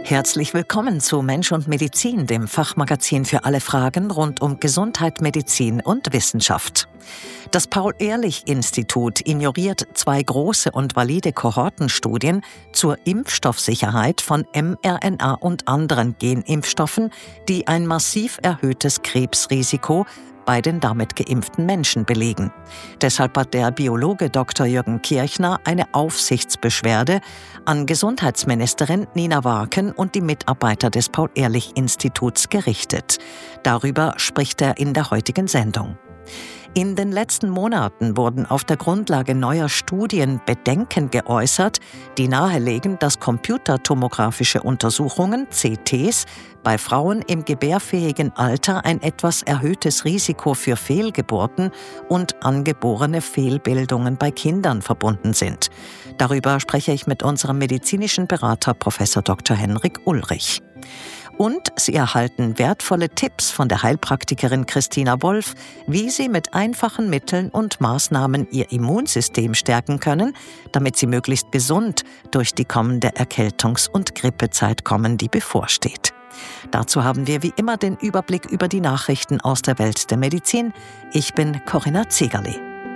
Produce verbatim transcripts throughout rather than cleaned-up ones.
Herzlich willkommen zu Mensch und Medizin, dem Fachmagazin für alle Fragen rund um Gesundheit, Medizin und Wissenschaft. Das Paul-Ehrlich-Institut ignoriert zwei große und valide Kohortenstudien zur Impfstoffsicherheit von mRNA und anderen Genimpfstoffen, die ein massiv erhöhtes Krebsrisiko bei den damit geimpften Menschen belegen. Deshalb hat der Biologe Doktor Jürgen Kirchner eine Aufsichtsbeschwerde an Gesundheitsministerin Nina Warken und die Mitarbeiter des Paul-Ehrlich-Instituts gerichtet. Darüber spricht er in der heutigen Sendung. In den letzten Monaten wurden auf der Grundlage neuer Studien Bedenken geäußert, die nahelegen, dass computertomografische Untersuchungen, C Ts, bei Frauen im gebärfähigen Alter ein etwas erhöhtes Risiko für Fehlgeburten und angeborene Fehlbildungen bei Kindern verbunden sind. Darüber spreche ich mit unserem medizinischen Berater Professor Doktor Henrik Ulrich. Und Sie erhalten wertvolle Tipps von der Heilpraktikerin Christina Wolf, wie Sie mit einfachen Mitteln und Maßnahmen Ihr Immunsystem stärken können, damit Sie möglichst gesund durch die kommende Erkältungs- und Grippezeit kommen, die bevorsteht. Dazu haben wir wie immer den Überblick über die Nachrichten aus der Welt der Medizin. Ich bin Corinna Zegerle.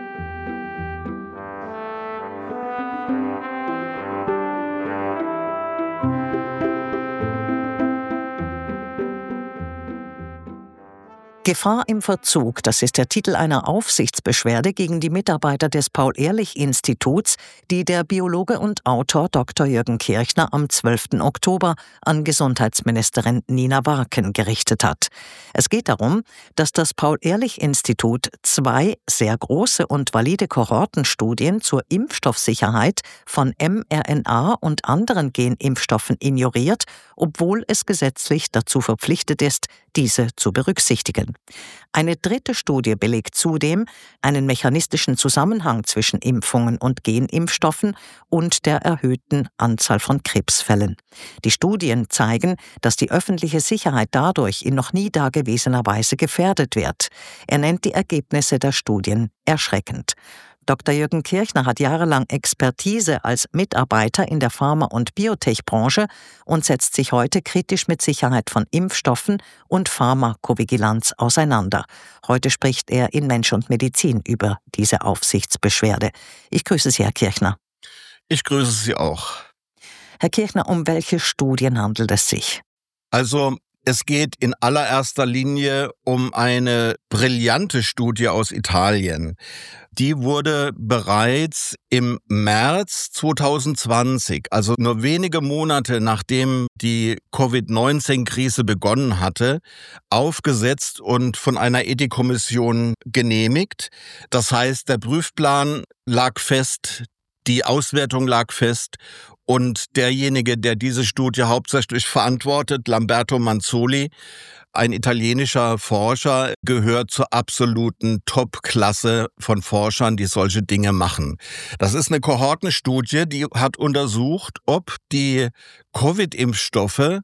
Gefahr im Verzug, das ist der Titel einer Aufsichtsbeschwerde gegen die Mitarbeiter des Paul-Ehrlich-Instituts, die der Biologe und Autor Doktor Jürgen Kirchner am zwölften Oktober an Gesundheitsministerin Nina Warken gerichtet hat. Es geht darum, dass das Paul-Ehrlich-Institut zwei sehr große und valide Kohortenstudien zur Impfstoffsicherheit von mRNA und anderen Genimpfstoffen ignoriert, obwohl es gesetzlich dazu verpflichtet ist, diese zu berücksichtigen. Eine dritte Studie belegt zudem einen mechanistischen Zusammenhang zwischen Impfungen und Genimpfstoffen und der erhöhten Anzahl von Krebsfällen. Die Studien zeigen, dass die öffentliche Sicherheit dadurch in noch nie dagewesener Weise gefährdet wird. Er nennt die Ergebnisse der Studien erschreckend. Doktor Jürgen Kirchner hat jahrelang Expertise als Mitarbeiter in der Pharma- und Biotech-Branche und setzt sich heute kritisch mit Sicherheit von Impfstoffen und Pharmakovigilanz auseinander. Heute spricht er in Mensch und Medizin über diese Aufsichtsbeschwerde. Ich grüße Sie, Herr Kirchner. Ich grüße Sie auch. Herr Kirchner, um welche Studien handelt es sich? Also, es geht in allererster Linie um eine brillante Studie aus Italien. Die wurde bereits im März zwanzig zwanzig, also nur wenige Monate nachdem die Covid neunzehn Krise begonnen hatte, aufgesetzt und von einer Ethikkommission genehmigt. Das heißt, der Prüfplan lag fest, die Auswertung lag fest und derjenige, der diese Studie hauptsächlich verantwortet, Lamberto Manzoli, ein italienischer Forscher, gehört zur absoluten Top-Klasse von Forschern, die solche Dinge machen. Das ist eine Kohortenstudie, die hat untersucht, ob die Covid-Impfstoffe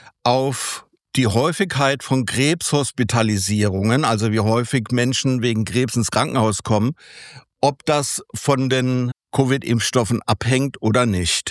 auf die Häufigkeit von Krebshospitalisierungen, also wie häufig Menschen wegen Krebs ins Krankenhaus kommen, ob das von den Covid-Impfstoffen abhängt oder nicht.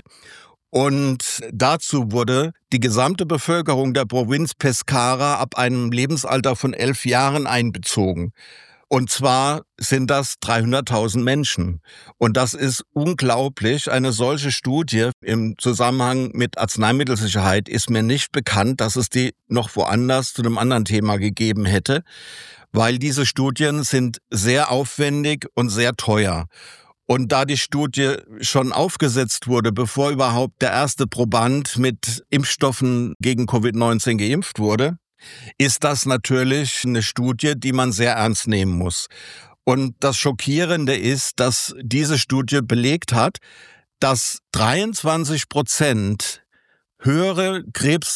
Und dazu wurde die gesamte Bevölkerung der Provinz Pescara ab einem Lebensalter von elf Jahren einbezogen. Und zwar sind das dreihunderttausend Menschen. Und das ist unglaublich. Eine solche Studie im Zusammenhang mit Arzneimittelsicherheit ist mir nicht bekannt, dass es die noch woanders zu einem anderen Thema gegeben hätte, weil diese Studien sind sehr aufwendig und sehr teuer. Und da die Studie schon aufgesetzt wurde, bevor überhaupt der erste Proband mit Impfstoffen gegen Covid neunzehn geimpft wurde, ist das natürlich eine Studie, die man sehr ernst nehmen muss. Und das Schockierende ist, dass diese Studie belegt hat, dass dreiundzwanzig Prozent höhere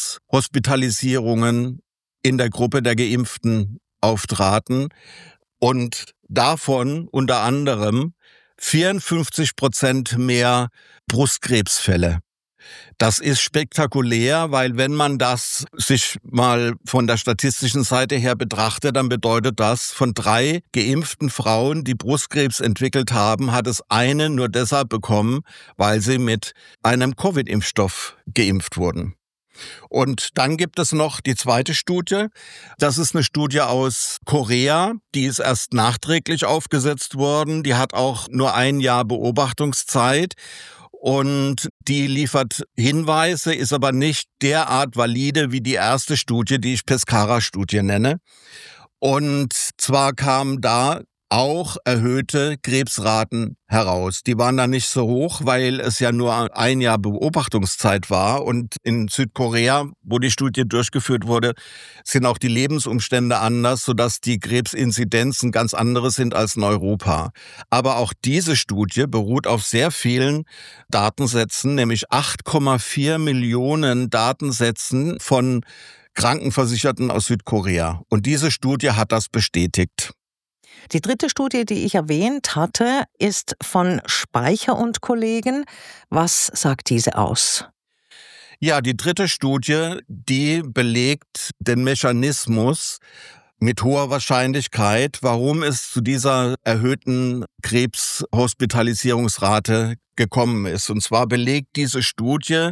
Krebshospitalisierungen in der Gruppe der Geimpften auftraten und davon unter anderem vierundfünfzig Prozent mehr Brustkrebsfälle. Das ist spektakulär, weil wenn man das sich mal von der statistischen Seite her betrachtet, dann bedeutet das, von drei geimpften Frauen, die Brustkrebs entwickelt haben, hat es eine nur deshalb bekommen, weil sie mit einem Covid-Impfstoff geimpft wurden. Und dann gibt es noch die zweite Studie. Das ist eine Studie aus Korea. Die ist erst nachträglich aufgesetzt worden. Die hat auch nur ein Jahr Beobachtungszeit. Und die liefert Hinweise, ist aber nicht derart valide wie die erste Studie, die ich Pescara-Studie nenne. Und zwar kamen da auch erhöhte Krebsraten heraus. Die waren dann nicht so hoch, weil es ja nur ein Jahr Beobachtungszeit war. Und in Südkorea, wo die Studie durchgeführt wurde, sind auch die Lebensumstände anders, sodass die Krebsinzidenzen ganz andere sind als in Europa. Aber auch diese Studie beruht auf sehr vielen Datensätzen, nämlich acht Komma vier Millionen Datensätzen von Krankenversicherten aus Südkorea. Und diese Studie hat das bestätigt. Die dritte Studie, die ich erwähnt hatte, ist von Speicher und Kollegen. Was sagt diese aus? Ja, die dritte Studie, die belegt den Mechanismus mit hoher Wahrscheinlichkeit, warum es zu dieser erhöhten Krebshospitalisierungsrate gekommen ist. Und zwar belegt diese Studie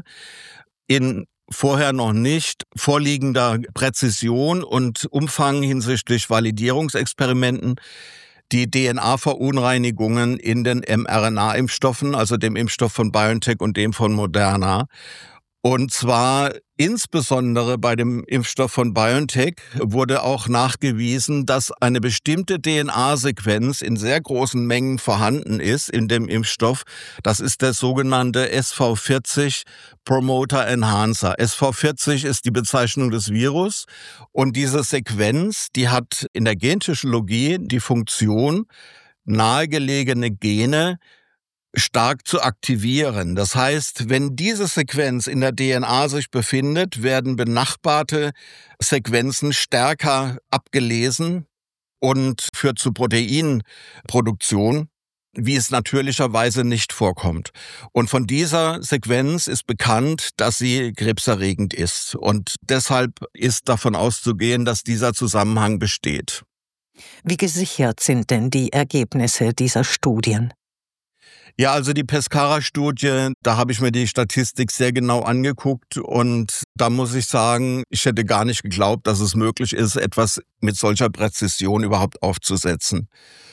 in vorher noch nicht vorliegender Präzision und Umfang hinsichtlich Validierungsexperimenten die D N A-Verunreinigungen in den mRNA-Impfstoffen, also dem Impfstoff von BioNTech und dem von Moderna. Und zwar insbesondere bei dem Impfstoff von BioNTech wurde auch nachgewiesen, dass eine bestimmte D N A-Sequenz in sehr großen Mengen vorhanden ist in dem Impfstoff. Das ist der sogenannte S V vierzig Promoter Enhancer. S V vierzig ist die Bezeichnung des Virus und diese Sequenz, die hat in der Gentechnologie die Funktion, nahegelegene Gene stark zu aktivieren. Das heißt, wenn diese Sequenz in der D N A sich befindet, werden benachbarte Sequenzen stärker abgelesen und führt zu Proteinproduktion, wie es natürlicherweise nicht vorkommt. Und von dieser Sequenz ist bekannt, dass sie krebserregend ist. Und deshalb ist davon auszugehen, dass dieser Zusammenhang besteht. Wie gesichert sind denn die Ergebnisse dieser Studien? Ja, also die Pescara-Studie, da habe ich mir die Statistik sehr genau angeguckt und da muss ich sagen, ich hätte gar nicht geglaubt, dass es möglich ist, etwas mit solcher Präzision überhaupt aufzusetzen.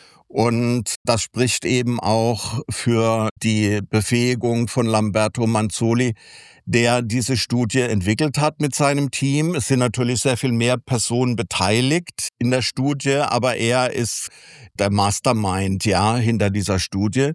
Und das spricht eben auch für die Befähigung von Lamberto Manzoli, der diese Studie entwickelt hat mit seinem Team. Es sind natürlich sehr viel mehr Personen beteiligt in der Studie, aber er ist der Mastermind, ja, hinter dieser Studie.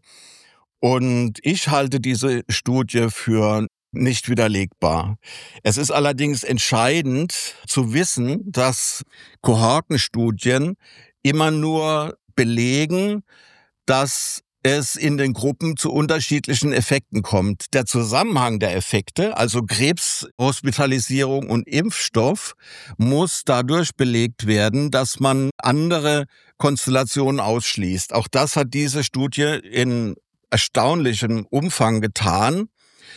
Und ich halte diese Studie für nicht widerlegbar. Es ist allerdings entscheidend zu wissen, dass Kohortenstudien immer nur belegen, dass es in den Gruppen zu unterschiedlichen Effekten kommt. Der Zusammenhang der Effekte, also Krebshospitalisierung und Impfstoff, muss dadurch belegt werden, dass man andere Konstellationen ausschließt. Auch das hat diese Studie in erstaunlichem Umfang getan.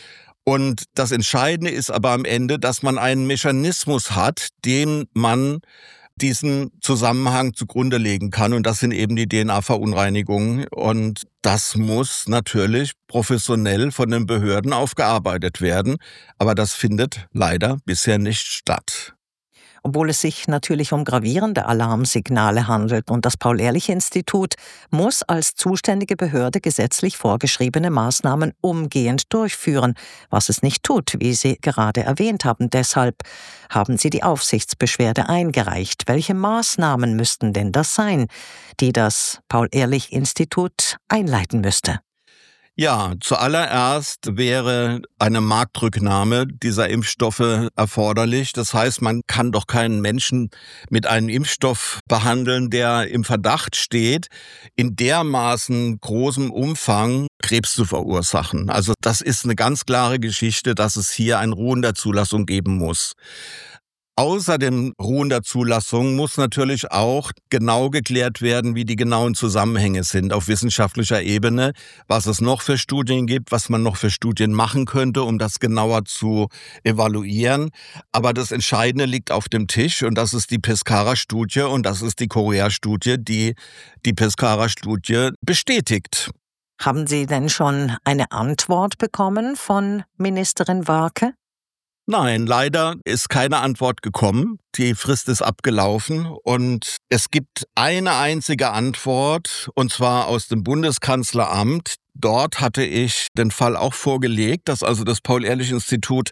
Und das Entscheidende ist aber am Ende, dass man einen Mechanismus hat, den man diesen Zusammenhang zugrunde legen kann. Und das sind eben die D N A-Verunreinigungen. Und das muss natürlich professionell von den Behörden aufgearbeitet werden. Aber das findet leider bisher nicht statt. Obwohl es sich natürlich um gravierende Alarmsignale handelt und das Paul-Ehrlich-Institut muss als zuständige Behörde gesetzlich vorgeschriebene Maßnahmen umgehend durchführen, was es nicht tut, wie Sie gerade erwähnt haben. Deshalb haben Sie die Aufsichtsbeschwerde eingereicht. Welche Maßnahmen müssten denn das sein, die das Paul-Ehrlich-Institut einleiten müsste? Ja, zuallererst wäre eine Marktrücknahme dieser Impfstoffe erforderlich. Das heißt, man kann doch keinen Menschen mit einem Impfstoff behandeln, der im Verdacht steht, in dermaßen großem Umfang Krebs zu verursachen. Also das ist eine ganz klare Geschichte, dass es hier ein Ruhen der Zulassung geben muss. Außer dem Ruhen der Zulassung muss natürlich auch genau geklärt werden, wie die genauen Zusammenhänge sind auf wissenschaftlicher Ebene, was es noch für Studien gibt, was man noch für Studien machen könnte, um das genauer zu evaluieren. Aber das Entscheidende liegt auf dem Tisch und das ist die Pescara-Studie und das ist die Korea-Studie, die die Pescara-Studie bestätigt. Haben Sie denn schon eine Antwort bekommen von Ministerin Warcke? Nein, leider ist keine Antwort gekommen. Die Frist ist abgelaufen und es gibt eine einzige Antwort, und zwar aus dem Bundeskanzleramt. Dort hatte ich den Fall auch vorgelegt, dass also das Paul-Ehrlich-Institut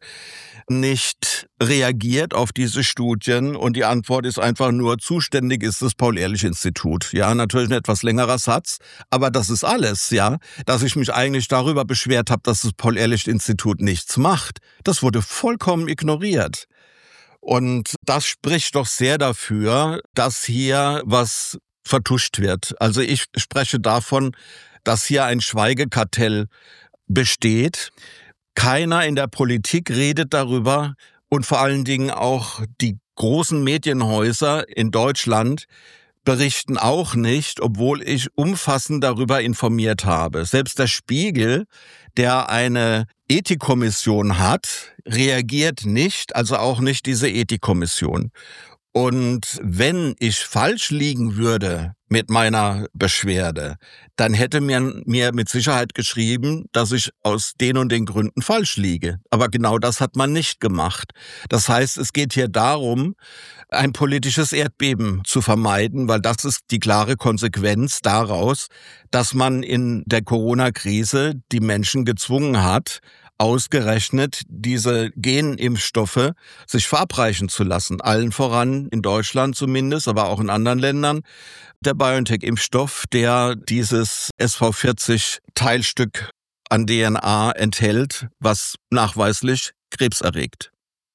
nicht reagiert auf diese Studien, und die Antwort ist einfach nur: zuständig ist das Paul-Ehrlich-Institut. Ja, natürlich ein etwas längerer Satz, aber das ist alles, ja, dass ich mich eigentlich darüber beschwert habe, dass das Paul-Ehrlich-Institut nichts macht. Das wurde vollkommen ignoriert. Und das spricht doch sehr dafür, dass hier was vertuscht wird. Also ich spreche davon, dass hier ein Schweigekartell besteht. Keiner in der Politik redet darüber, und vor allen Dingen auch die großen Medienhäuser in Deutschland berichten auch nicht, obwohl ich umfassend darüber informiert habe. Selbst der Spiegel, der eine Ethikkommission hat, reagiert nicht, also auch nicht diese Ethikkommission. Und wenn ich falsch liegen würde mit meiner Beschwerde, dann hätte mir, mir mit Sicherheit geschrieben, dass ich aus den und den Gründen falsch liege. Aber genau das hat man nicht gemacht. Das heißt, es geht hier darum, ein politisches Erdbeben zu vermeiden, weil das ist die klare Konsequenz daraus, dass man in der Corona-Krise die Menschen gezwungen hat, ausgerechnet diese Genimpfstoffe sich verabreichen zu lassen. Allen voran in Deutschland zumindest, aber auch in anderen Ländern. Der BioNTech-Impfstoff, der dieses S V vierzig Teilstück an D N A enthält, was nachweislich Krebs erregt.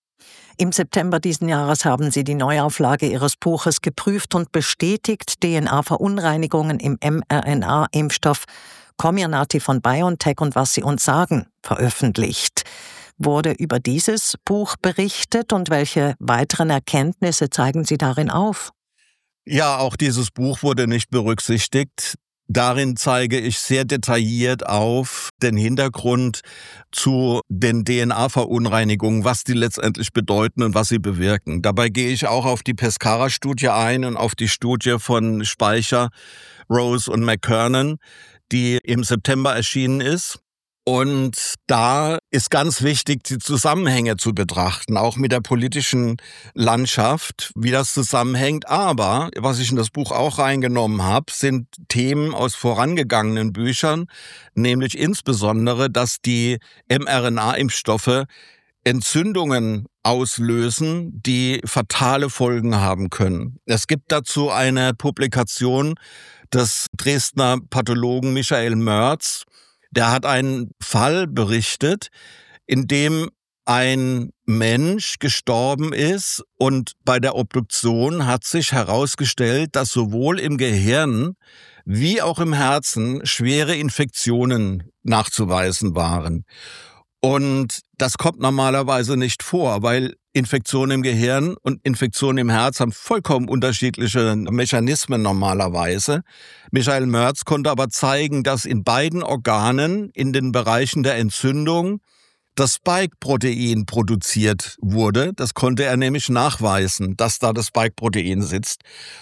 Im September diesen Jahres haben Sie die Neuauflage Ihres Buches geprüft und bestätigt, D N A-Verunreinigungen im mRNA-Impfstoff Comirnaty von BioNTech und was sie uns sagen, veröffentlicht. Wurde über dieses Buch berichtet und welche weiteren Erkenntnisse zeigen Sie darin auf? Ja, auch dieses Buch wurde nicht berücksichtigt. Darin zeige ich sehr detailliert auf den Hintergrund zu den D N A-Verunreinigungen, was die letztendlich bedeuten und was sie bewirken. Dabei gehe ich auch auf die Pescara-Studie ein und auf die Studie von Speicher, Rose und McKernan, die im September erschienen ist. Und da ist ganz wichtig, die Zusammenhänge zu betrachten, auch mit der politischen Landschaft, wie das zusammenhängt. Aber was ich in das Buch auch reingenommen habe, sind Themen aus vorangegangenen Büchern, nämlich insbesondere, dass die mRNA-Impfstoffe Entzündungen auslösen, die fatale Folgen haben können. Es gibt dazu eine Publikation des Dresdner Pathologen Michael Mörz. Der hat einen Fall berichtet, in dem ein Mensch gestorben ist, und bei der Obduktion hat sich herausgestellt, dass sowohl im Gehirn wie auch im Herzen schwere Infektionen nachzuweisen waren. Und das kommt normalerweise nicht vor, weil Infektionen im Gehirn und Infektionen im Herz haben vollkommen unterschiedliche Mechanismen normalerweise. Michael Mörz konnte aber zeigen, dass in beiden Organen in den Bereichen der Entzündung das Spike-Protein produziert wurde. Das konnte er nämlich nachweisen, dass da das Spike-Protein sitzt.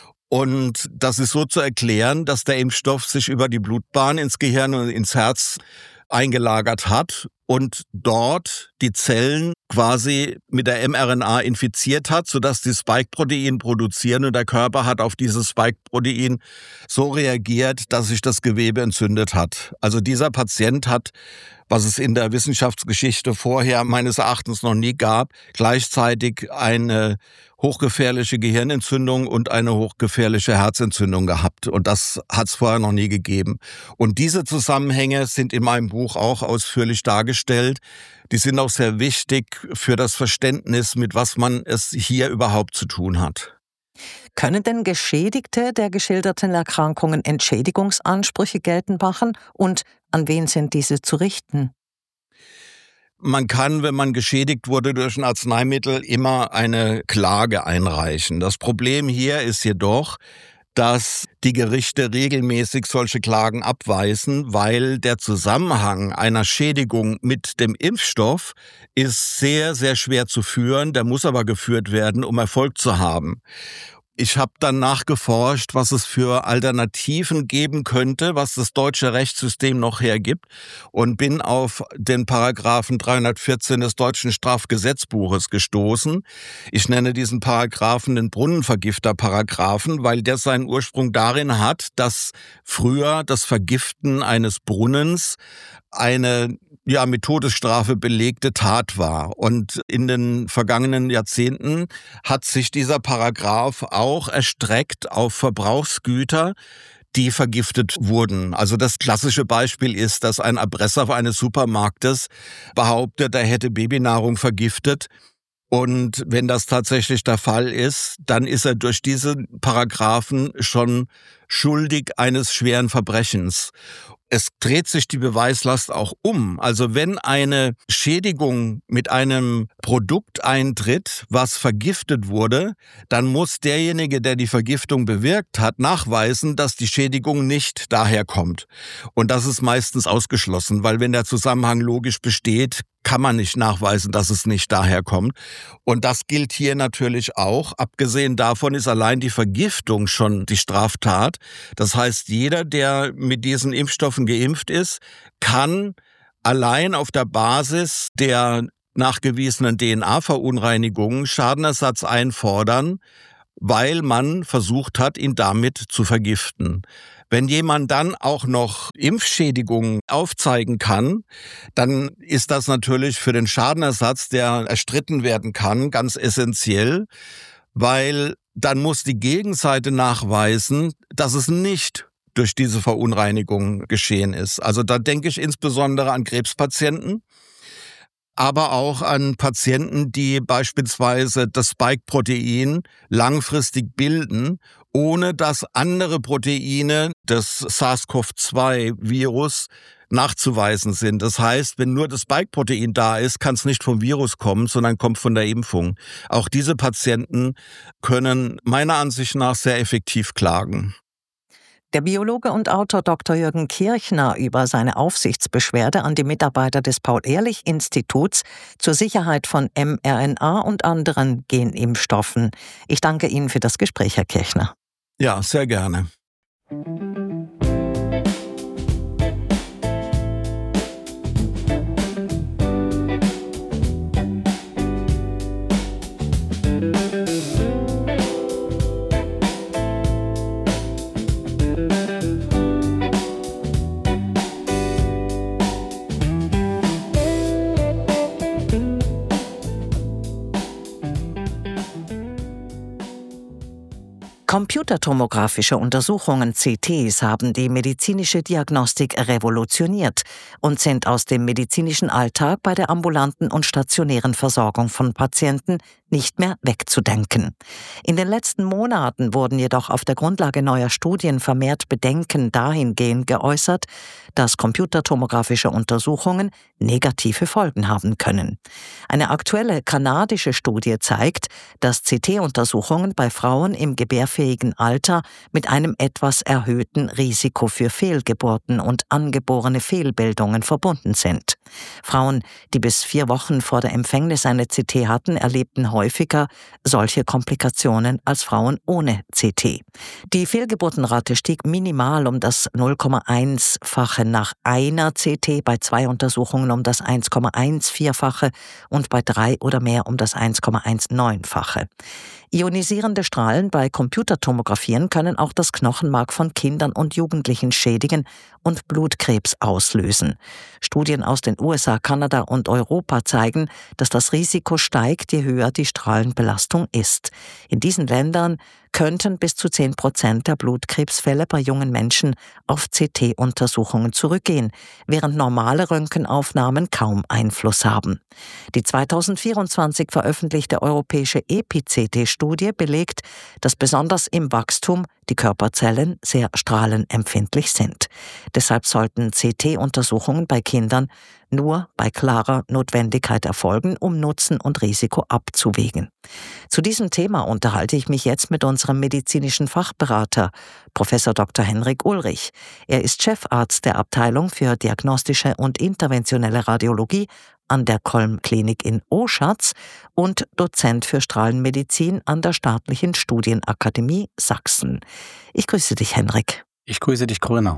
Und das ist so zu erklären, dass der Impfstoff sich über die Blutbahn ins Gehirn und ins Herz eingelagert hat und dort die Zellen quasi mit der mRNA infiziert hat, sodass die Spike-Protein produzieren, und der Körper hat auf dieses Spike-Protein so reagiert, dass sich das Gewebe entzündet hat. Also dieser Patient hat, was es in der Wissenschaftsgeschichte vorher meines Erachtens noch nie gab, gleichzeitig eine hochgefährliche Gehirnentzündung und eine hochgefährliche Herzentzündung gehabt. Und das hat es vorher noch nie gegeben. Und diese Zusammenhänge sind in meinem Buch auch ausführlich dargestellt. Die sind auch sehr wichtig für das Verständnis, mit was man es hier überhaupt zu tun hat. Können denn Geschädigte der geschilderten Erkrankungen Entschädigungsansprüche geltend machen? Und an wen sind diese zu richten? Man kann, wenn man geschädigt wurde durch ein Arzneimittel, immer eine Klage einreichen. Das Problem hier ist jedoch, dass die Gerichte regelmäßig solche Klagen abweisen, weil der Zusammenhang einer Schädigung mit dem Impfstoff ist sehr, sehr schwer zu führen. Der muss aber geführt werden, um Erfolg zu haben. Ich habe dann nachgeforscht, was es für Alternativen geben könnte, was das deutsche Rechtssystem noch hergibt, und bin auf den Paragraphen dreihundertvierzehn des deutschen Strafgesetzbuches gestoßen. Ich nenne diesen Paragraphen den Brunnenvergifter-Paragraphen, weil der seinen Ursprung darin hat, dass früher das Vergiften eines Brunnens eine ja mit Todesstrafe belegte Tat war. Und in den vergangenen Jahrzehnten hat sich dieser Paragraph auch erstreckt auf Verbrauchsgüter, die vergiftet wurden. Also das klassische Beispiel ist, dass ein Erpresser eines Supermarktes behauptet, er hätte Babynahrung vergiftet. Und wenn das tatsächlich der Fall ist, dann ist er durch diese Paragraphen schon schuldig eines schweren Verbrechens. Es dreht sich die Beweislast auch um. Also wenn eine Schädigung mit einem Produkt eintritt, was vergiftet wurde, dann muss derjenige, der die Vergiftung bewirkt hat, nachweisen, dass die Schädigung nicht daher kommt. Und das ist meistens ausgeschlossen, weil wenn der Zusammenhang logisch besteht, kann man nicht nachweisen, dass es nicht daher kommt. Und das gilt hier natürlich auch. Abgesehen davon ist allein die Vergiftung schon die Straftat. Das heißt, jeder, der mit diesen Impfstoffen geimpft ist, kann allein auf der Basis der nachgewiesenen D N A-Verunreinigungen Schadenersatz einfordern, weil man versucht hat, ihn damit zu vergiften. Wenn jemand dann auch noch Impfschädigungen aufzeigen kann, dann ist das natürlich für den Schadenersatz, der erstritten werden kann, ganz essentiell, weil dann muss die Gegenseite nachweisen, dass es nicht durch diese Verunreinigung geschehen ist. Also da denke ich insbesondere an Krebspatienten, aber auch an Patienten, die beispielsweise das Spike-Protein langfristig bilden, ohne dass andere Proteine des SARS-C o V zwei Virus nachzuweisen sind. Das heißt, wenn nur das Spike-Protein da ist, kann es nicht vom Virus kommen, sondern kommt von der Impfung. Auch diese Patienten können meiner Ansicht nach sehr effektiv klagen. Der Biologe und Autor Doktor Jürgen Kirchner über seine Aufsichtsbeschwerde an die Mitarbeiter des Paul-Ehrlich-Instituts zur Sicherheit von mRNA und anderen Genimpfstoffen. Ich danke Ihnen für das Gespräch, Herr Kirchner. Ja, sehr gerne. Computertomographische Untersuchungen, C Ts, haben die medizinische Diagnostik revolutioniert und sind aus dem medizinischen Alltag bei der ambulanten und stationären Versorgung von Patienten nicht mehr wegzudenken. In den letzten Monaten wurden jedoch auf der Grundlage neuer Studien vermehrt Bedenken dahingehend geäußert, dass computertomographische Untersuchungen negative Folgen haben können. Eine aktuelle kanadische Studie zeigt, dass C T-Untersuchungen bei Frauen im gebärfähigen Alter mit einem etwas erhöhten Risiko für Fehlgeburten und angeborene Fehlbildungen verbunden sind. Frauen, die bis vier Wochen vor der Empfängnis eine C T hatten, erlebten häufiger solche Komplikationen als Frauen ohne C T. Die Fehlgeburtenrate stieg minimal um das null Komma eins-fache nach einer C T, bei zwei Untersuchungen um das eins Komma vierzehn-fache und bei drei oder mehr um das eins Komma neunzehn-fache. Ionisierende Strahlen bei Computertomographien können auch das Knochenmark von Kindern und Jugendlichen schädigen und Blutkrebs auslösen. Studien aus den U S A, Kanada und Europa zeigen, dass das Risiko steigt, je höher die Strahlenbelastung ist. In diesen Ländern könnten bis zu zehn Prozent der Blutkrebsfälle bei jungen Menschen auf C T-Untersuchungen zurückgehen, während normale Röntgenaufnahmen kaum Einfluss haben. Die zweitausendvierundzwanzig veröffentlichte europäische E P I C T-Studie belegt, dass besonders im Wachstum die Körperzellen sehr strahlenempfindlich sind. Deshalb sollten C T-Untersuchungen bei Kindern nur bei klarer Notwendigkeit erfolgen, um Nutzen und Risiko abzuwägen. Zu diesem Thema unterhalte ich mich jetzt mit unserem medizinischen Fachberater, Professor Doktor Henrik Ulrich. Er ist Chefarzt der Abteilung für diagnostische und interventionelle Radiologie an der Kolm-Klinik in Oschatz und Dozent für Strahlenmedizin an der Staatlichen Studienakademie Sachsen. Ich grüße dich, Henrik. Ich grüße dich, Corinna.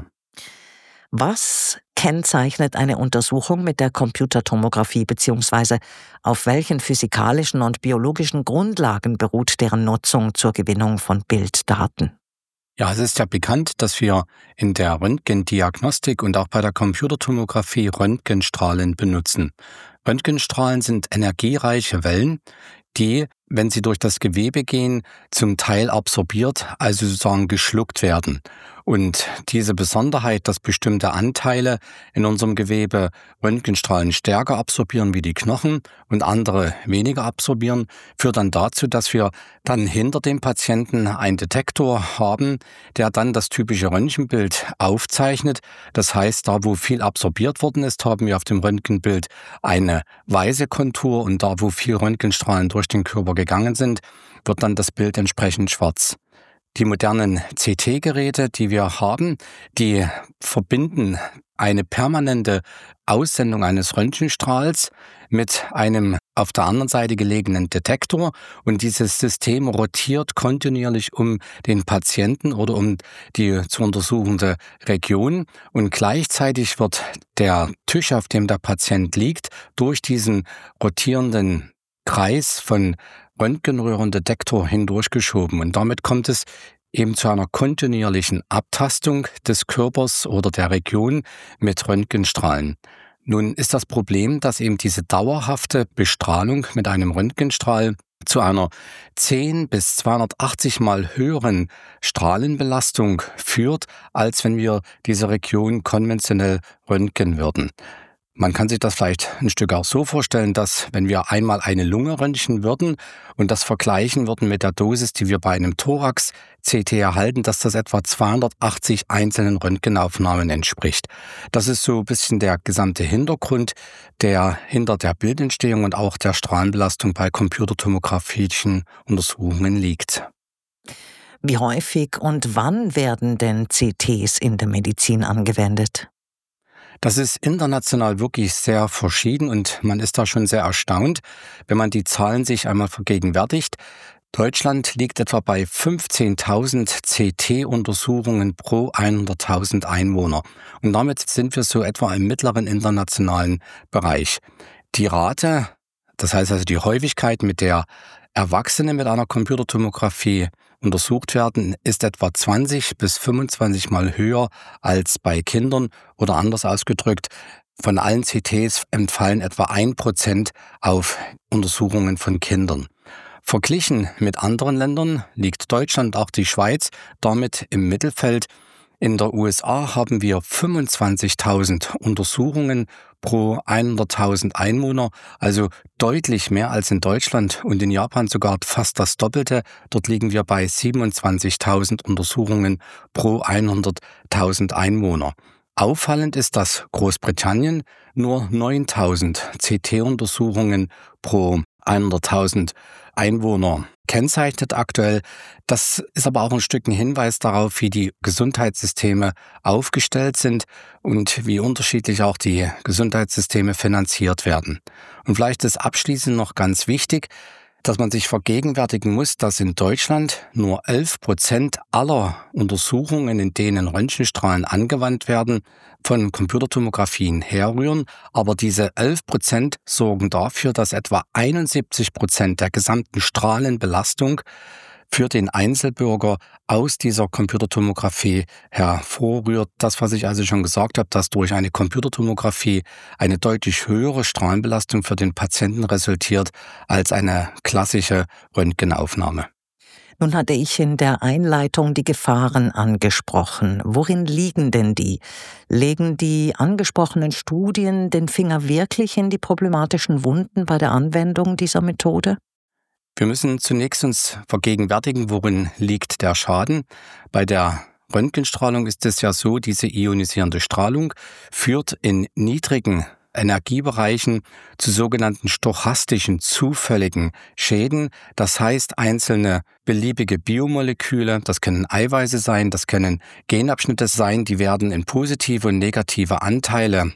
Was kennzeichnet eine Untersuchung mit der Computertomographie bzw. auf welchen physikalischen und biologischen Grundlagen beruht deren Nutzung zur Gewinnung von Bilddaten? Ja, es ist ja bekannt, dass wir in der Röntgendiagnostik und auch bei der Computertomographie Röntgenstrahlen benutzen. Röntgenstrahlen sind energiereiche Wellen, die, wenn sie durch das Gewebe gehen, zum Teil absorbiert, also sozusagen geschluckt werden. Und diese Besonderheit, dass bestimmte Anteile in unserem Gewebe Röntgenstrahlen stärker absorbieren wie die Knochen und andere weniger absorbieren, führt dann dazu, dass wir dann hinter dem Patienten einen Detektor haben, der dann das typische Röntgenbild aufzeichnet. Das heißt, da wo viel absorbiert worden ist, haben wir auf dem Röntgenbild eine weiße Kontur und da wo viel Röntgenstrahlen durch den Körper gegangen sind, wird dann das Bild entsprechend schwarz. Die modernen C T-Geräte, die wir haben, die verbinden eine permanente Aussendung eines Röntgenstrahls mit einem auf der anderen Seite gelegenen Detektor und dieses System rotiert kontinuierlich um den Patienten oder um die zu untersuchende Region und gleichzeitig wird der Tisch, auf dem der Patient liegt, durch diesen rotierenden Kreis von Röntgenröhrendetektor hindurchgeschoben und damit kommt es eben zu einer kontinuierlichen Abtastung des Körpers oder der Region mit Röntgenstrahlen. Nun ist das Problem, dass eben diese dauerhafte Bestrahlung mit einem Röntgenstrahl zu einer zehn bis zweihundertachtzig Mal höheren Strahlenbelastung führt, als wenn wir diese Region konventionell röntgen würden. Man kann sich das vielleicht ein Stück auch so vorstellen, dass wenn wir einmal eine Lunge röntgen würden und das vergleichen würden mit der Dosis, die wir bei einem Thorax-C T erhalten, dass das etwa zweihundertachtzig einzelnen Röntgenaufnahmen entspricht. Das ist so ein bisschen der gesamte Hintergrund, der hinter der Bildentstehung und auch der Strahlenbelastung bei computertomografischen Untersuchungen liegt. Wie häufig und wann werden denn C Ts in der Medizin angewendet? Das ist international wirklich sehr verschieden und man ist da schon sehr erstaunt, wenn man die Zahlen sich einmal vergegenwärtigt. Deutschland liegt etwa bei fünfzehntausend C T-Untersuchungen pro hunderttausend Einwohner. Und damit sind wir so etwa im mittleren internationalen Bereich. Die Rate, das heißt also die Häufigkeit, mit der Erwachsene mit einer Computertomographie untersucht werden, ist etwa zwanzig bis fünfundzwanzig Mal höher als bei Kindern oder anders ausgedrückt, von allen C Ts entfallen etwa ein Prozent auf Untersuchungen von Kindern. Verglichen mit anderen Ländern liegt Deutschland, auch die Schweiz, damit im Mittelfeld. In der U S A haben wir fünfundzwanzigtausend Untersuchungen pro hunderttausend Einwohner, also deutlich mehr als in Deutschland und in Japan sogar fast das Doppelte. Dort liegen wir bei siebenundzwanzigtausend Untersuchungen pro hunderttausend Einwohner. Auffallend ist, dass Großbritannien nur neuntausend C T-Untersuchungen pro hunderttausend Einwohner kennzeichnet aktuell. Das ist aber auch ein Stück ein Hinweis darauf, wie die Gesundheitssysteme aufgestellt sind und wie unterschiedlich auch die Gesundheitssysteme finanziert werden. Und vielleicht ist abschließend noch ganz wichtig, dass man sich vergegenwärtigen muss, dass in Deutschland nur elf Prozent aller Untersuchungen, in denen Röntgenstrahlen angewandt werden, von Computertomographien herrühren. Aber diese elf Prozent sorgen dafür, dass etwa einundsiebzig Prozent der gesamten Strahlenbelastung für den Einzelbürger aus dieser Computertomographie hervorrührt. Das, was ich also schon gesagt habe, dass durch eine Computertomographie eine deutlich höhere Strahlenbelastung für den Patienten resultiert als eine klassische Röntgenaufnahme. Nun hatte ich in der Einleitung die Gefahren angesprochen. Worin liegen denn die? Legen die angesprochenen Studien den Finger wirklich in die problematischen Wunden bei der Anwendung dieser Methode? Wir müssen zunächst uns vergegenwärtigen, worin liegt der Schaden. Bei der Röntgenstrahlung ist es ja so, diese ionisierende Strahlung führt in niedrigen Energiebereichen zu sogenannten stochastischen, zufälligen Schäden. Das heißt, einzelne beliebige Biomoleküle, das können Eiweiße sein, das können Genabschnitte sein, die werden in positive und negative Anteile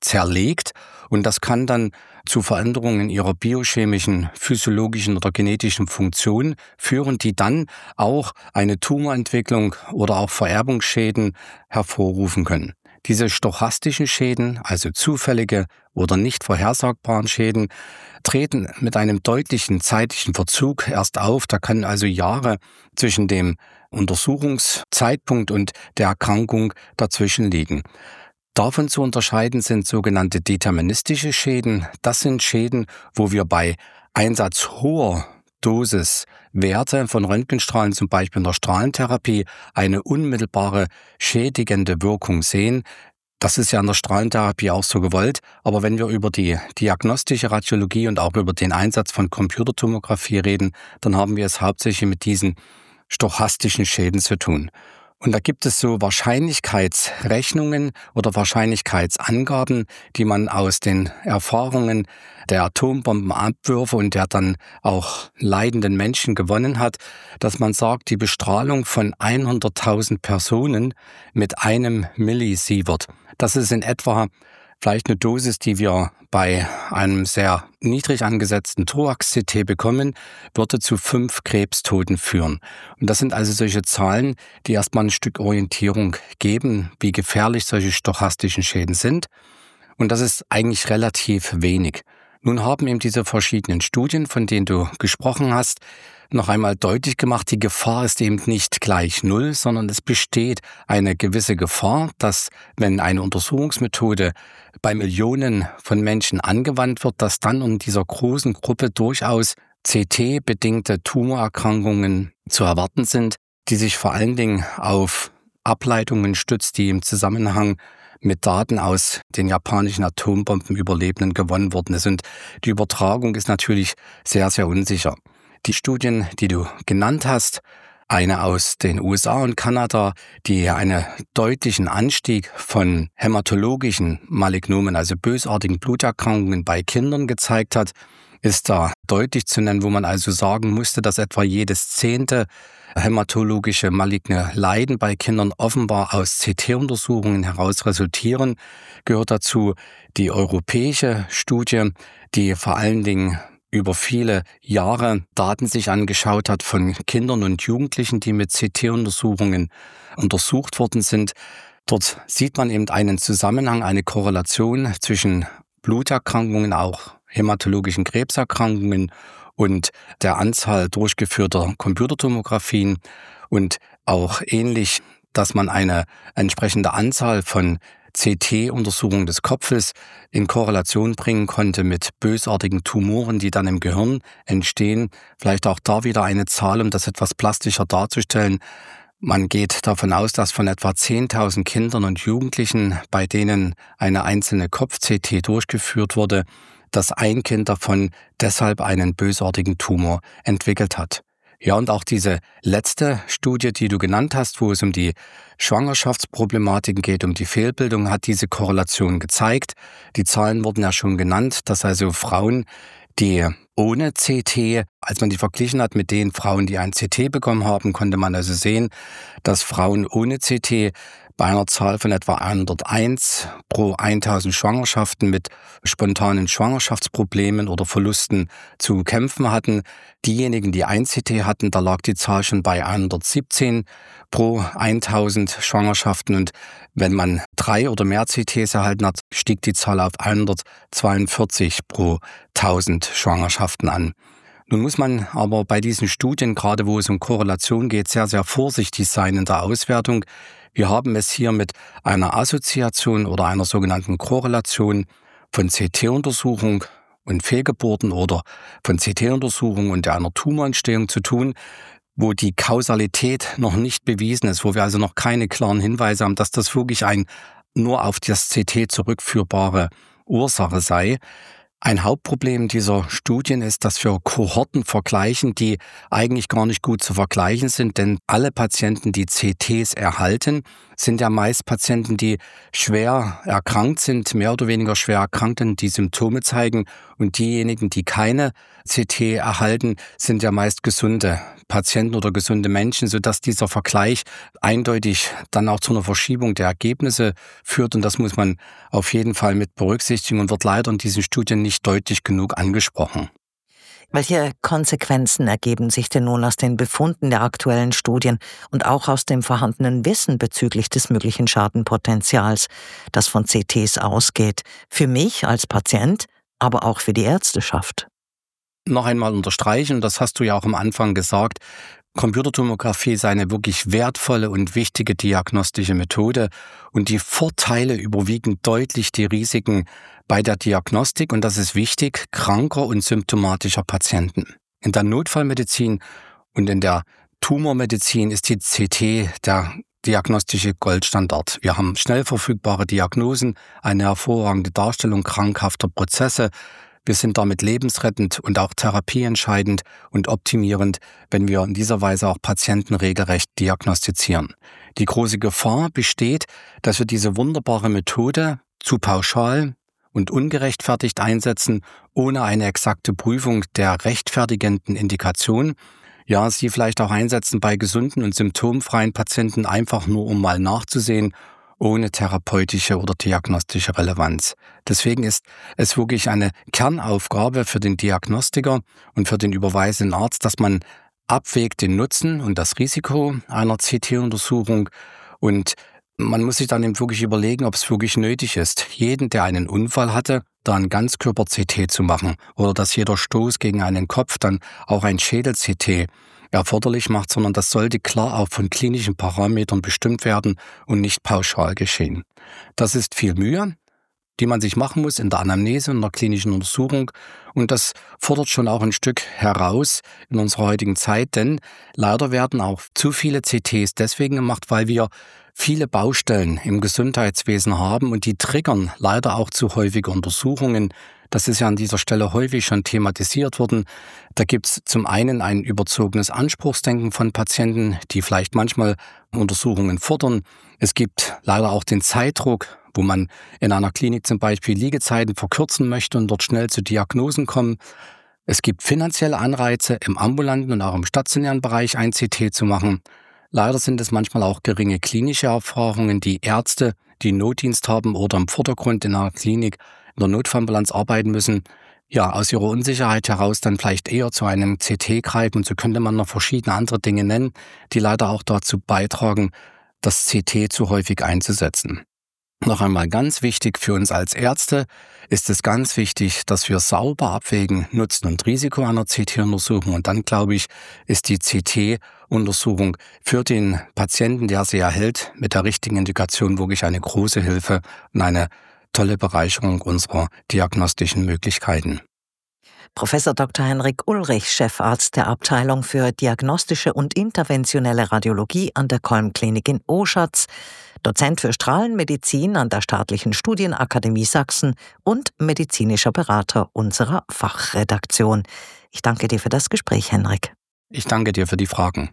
zerlegt und das kann dann zu Veränderungen ihrer biochemischen, physiologischen oder genetischen Funktion führen, die dann auch eine Tumorentwicklung oder auch Vererbungsschäden hervorrufen können. Diese stochastischen Schäden, also zufällige oder nicht vorhersagbaren Schäden, treten mit einem deutlichen zeitlichen Verzug erst auf. Da können also Jahre zwischen dem Untersuchungszeitpunkt und der Erkrankung dazwischen liegen. Davon zu unterscheiden sind sogenannte deterministische Schäden. Das sind Schäden, wo wir bei Einsatz hoher Dosis Werte von Röntgenstrahlen, zum Beispiel in der Strahlentherapie, eine unmittelbare schädigende Wirkung sehen. Das ist ja in der Strahlentherapie auch so gewollt. Aber wenn wir über die diagnostische Radiologie und auch über den Einsatz von Computertomographie reden, dann haben wir es hauptsächlich mit diesen stochastischen Schäden zu tun. Und da gibt es so Wahrscheinlichkeitsrechnungen oder Wahrscheinlichkeitsangaben, die man aus den Erfahrungen der Atombombenabwürfe und der dann auch leidenden Menschen gewonnen hat, dass man sagt, die Bestrahlung von hunderttausend Personen mit einem Millisievert, das ist in etwa vielleicht eine Dosis, die wir bei einem sehr niedrig angesetzten Thorax-C T bekommen, würde zu fünf Krebstoten führen. Und das sind also solche Zahlen, die erstmal ein Stück Orientierung geben, wie gefährlich solche stochastischen Schäden sind. Und das ist eigentlich relativ wenig. Nun haben eben diese verschiedenen Studien, von denen du gesprochen hast, noch einmal deutlich gemacht, die Gefahr ist eben nicht gleich null, sondern es besteht eine gewisse Gefahr, dass wenn eine Untersuchungsmethode bei Millionen von Menschen angewandt wird, dass dann in dieser großen Gruppe durchaus C T-bedingte Tumorerkrankungen zu erwarten sind, die sich vor allen Dingen auf Ableitungen stützt, die im Zusammenhang mit Daten aus den japanischen Atombombenüberlebenden gewonnen worden ist. Und die Übertragung ist natürlich sehr, sehr unsicher. Die Studien, die du genannt hast, eine aus den U S A und Kanada, die einen deutlichen Anstieg von hämatologischen Malignomen, also bösartigen Bluterkrankungen bei Kindern gezeigt hat, ist da deutlich zu nennen, wo man also sagen musste, dass etwa jedes zehnte hämatologische maligne Leiden bei Kindern offenbar aus C T-Untersuchungen heraus resultieren. Gehört dazu die europäische Studie, die vor allen Dingen über viele Jahre Daten sich angeschaut hat von Kindern und Jugendlichen, die mit C T-Untersuchungen untersucht worden sind. Dort sieht man eben einen Zusammenhang, eine Korrelation zwischen Bluterkrankungen, auch hämatologischen Krebserkrankungen und der Anzahl durchgeführter Computertomographien und auch ähnlich, dass man eine entsprechende Anzahl von C T-Untersuchungen des Kopfes in Korrelation bringen konnte mit bösartigen Tumoren, die dann im Gehirn entstehen. Vielleicht auch da wieder eine Zahl, um das etwas plastischer darzustellen. Man geht davon aus, dass von etwa zehntausend Kindern und Jugendlichen, bei denen eine einzelne Kopf-C T durchgeführt wurde, dass ein Kind davon deshalb einen bösartigen Tumor entwickelt hat. Ja, und auch diese letzte Studie, die du genannt hast, wo es um die Schwangerschaftsproblematiken geht, um die Fehlbildung, hat diese Korrelation gezeigt. Die Zahlen wurden ja schon genannt, dass also Frauen, die ohne C T, als man die verglichen hat mit den Frauen, die ein C T bekommen haben, konnte man also sehen, dass Frauen ohne C T bei einer Zahl von etwa hunderteins pro tausend Schwangerschaften mit spontanen Schwangerschaftsproblemen oder Verlusten zu kämpfen hatten. Diejenigen, die ein C T hatten, da lag die Zahl schon bei hundertsiebzehn pro tausend Schwangerschaften. Und wenn man drei oder mehr C Ts erhalten hat, stieg die Zahl auf hundertzweiundvierzig pro tausend Schwangerschaften an. Nun muss man aber bei diesen Studien, gerade wo es um Korrelation geht, sehr, sehr vorsichtig sein in der Auswertung. Wir haben es hier mit einer Assoziation oder einer sogenannten Korrelation von C T-Untersuchung und Fehlgeburten oder von C T-Untersuchung und einer Tumorentstehung zu tun, wo die Kausalität noch nicht bewiesen ist, wo wir also noch keine klaren Hinweise haben, dass das wirklich ein nur auf das C T zurückführbare Ursache sei. Ein Hauptproblem dieser Studien ist, dass wir Kohorten vergleichen, die eigentlich gar nicht gut zu vergleichen sind, denn alle Patienten, die C Ts erhalten, sind ja meist Patienten, die schwer erkrankt sind, mehr oder weniger schwer erkrankt sind, die Symptome zeigen. Und diejenigen, die keine C T erhalten, sind ja meist gesunde Patienten oder gesunde Menschen, sodass dieser Vergleich eindeutig dann auch zu einer Verschiebung der Ergebnisse führt. Und das muss man auf jeden Fall mit berücksichtigen und wird leider in diesen Studien nicht deutlich genug angesprochen. Welche Konsequenzen ergeben sich denn nun aus den Befunden der aktuellen Studien und auch aus dem vorhandenen Wissen bezüglich des möglichen Schadenpotenzials, das von C Ts ausgeht, für mich als Patient, aber auch für die Ärzteschaft? Noch einmal unterstreichen, das hast du ja auch am Anfang gesagt, Computertomographie ist eine wirklich wertvolle und wichtige diagnostische Methode und die Vorteile überwiegen deutlich die Risiken bei der Diagnostik und das ist wichtig, kranker und symptomatischer Patienten. In der Notfallmedizin und in der Tumormedizin ist die C T der diagnostische Goldstandard. Wir haben schnell verfügbare Diagnosen, eine hervorragende Darstellung krankhafter Prozesse. Wir sind damit lebensrettend und auch therapieentscheidend und optimierend, wenn wir in dieser Weise auch Patienten regelrecht diagnostizieren. Die große Gefahr besteht, dass wir diese wunderbare Methode zu pauschal und ungerechtfertigt einsetzen, ohne eine exakte Prüfung der rechtfertigenden Indikation. Ja, sie vielleicht auch einsetzen bei gesunden und symptomfreien Patienten, einfach nur um mal nachzusehen, ohne therapeutische oder diagnostische Relevanz. Deswegen ist es wirklich eine Kernaufgabe für den Diagnostiker und für den überweisenden Arzt, dass man abwägt den Nutzen und das Risiko einer C T-Untersuchung und man muss sich dann eben wirklich überlegen, ob es wirklich nötig ist, jeden, der einen Unfall hatte, da ein Ganzkörper-C T zu machen oder dass jeder Stoß gegen einen Kopf dann auch ein Schädel-C T erforderlich macht, sondern das sollte klar auch von klinischen Parametern bestimmt werden und nicht pauschal geschehen. Das ist viel Mühe, die man sich machen muss in der Anamnese und der klinischen Untersuchung und das fordert schon auch ein Stück heraus in unserer heutigen Zeit, denn leider werden auch zu viele C Ts deswegen gemacht, weil wir viele Baustellen im Gesundheitswesen haben und die triggern leider auch zu häufige Untersuchungen. Das ist ja an dieser Stelle häufig schon thematisiert worden. Da gibt es zum einen ein überzogenes Anspruchsdenken von Patienten, die vielleicht manchmal Untersuchungen fordern. Es gibt leider auch den Zeitdruck, wo man in einer Klinik zum Beispiel Liegezeiten verkürzen möchte und dort schnell zu Diagnosen kommen. Es gibt finanzielle Anreize, im ambulanten und auch im stationären Bereich ein C T zu machen. Leider sind es manchmal auch geringe klinische Erfahrungen, die Ärzte, die Notdienst haben oder im Vordergrund in einer Klinik in der Notfallambulanz arbeiten müssen, ja, aus ihrer Unsicherheit heraus dann vielleicht eher zu einem C T greifen. Und so könnte man noch verschiedene andere Dinge nennen, die leider auch dazu beitragen, das C T zu häufig einzusetzen. Noch einmal ganz wichtig für uns als Ärzte ist es ganz wichtig, dass wir sauber abwägen Nutzen und Risiko einer C T-Untersuchung. Und dann, glaube ich, ist die C T-Untersuchung für den Patienten, der sie erhält, mit der richtigen Indikation wirklich eine große Hilfe und eine tolle Bereicherung unserer diagnostischen Möglichkeiten. Professor Doktor Henrik Ulrich, Chefarzt der Abteilung für diagnostische und interventionelle Radiologie an der Kolm-Klinik in Oschatz, Dozent für Strahlenmedizin an der Staatlichen Studienakademie Sachsen und medizinischer Berater unserer Fachredaktion. Ich danke dir für das Gespräch, Henrik. Ich danke dir für die Fragen.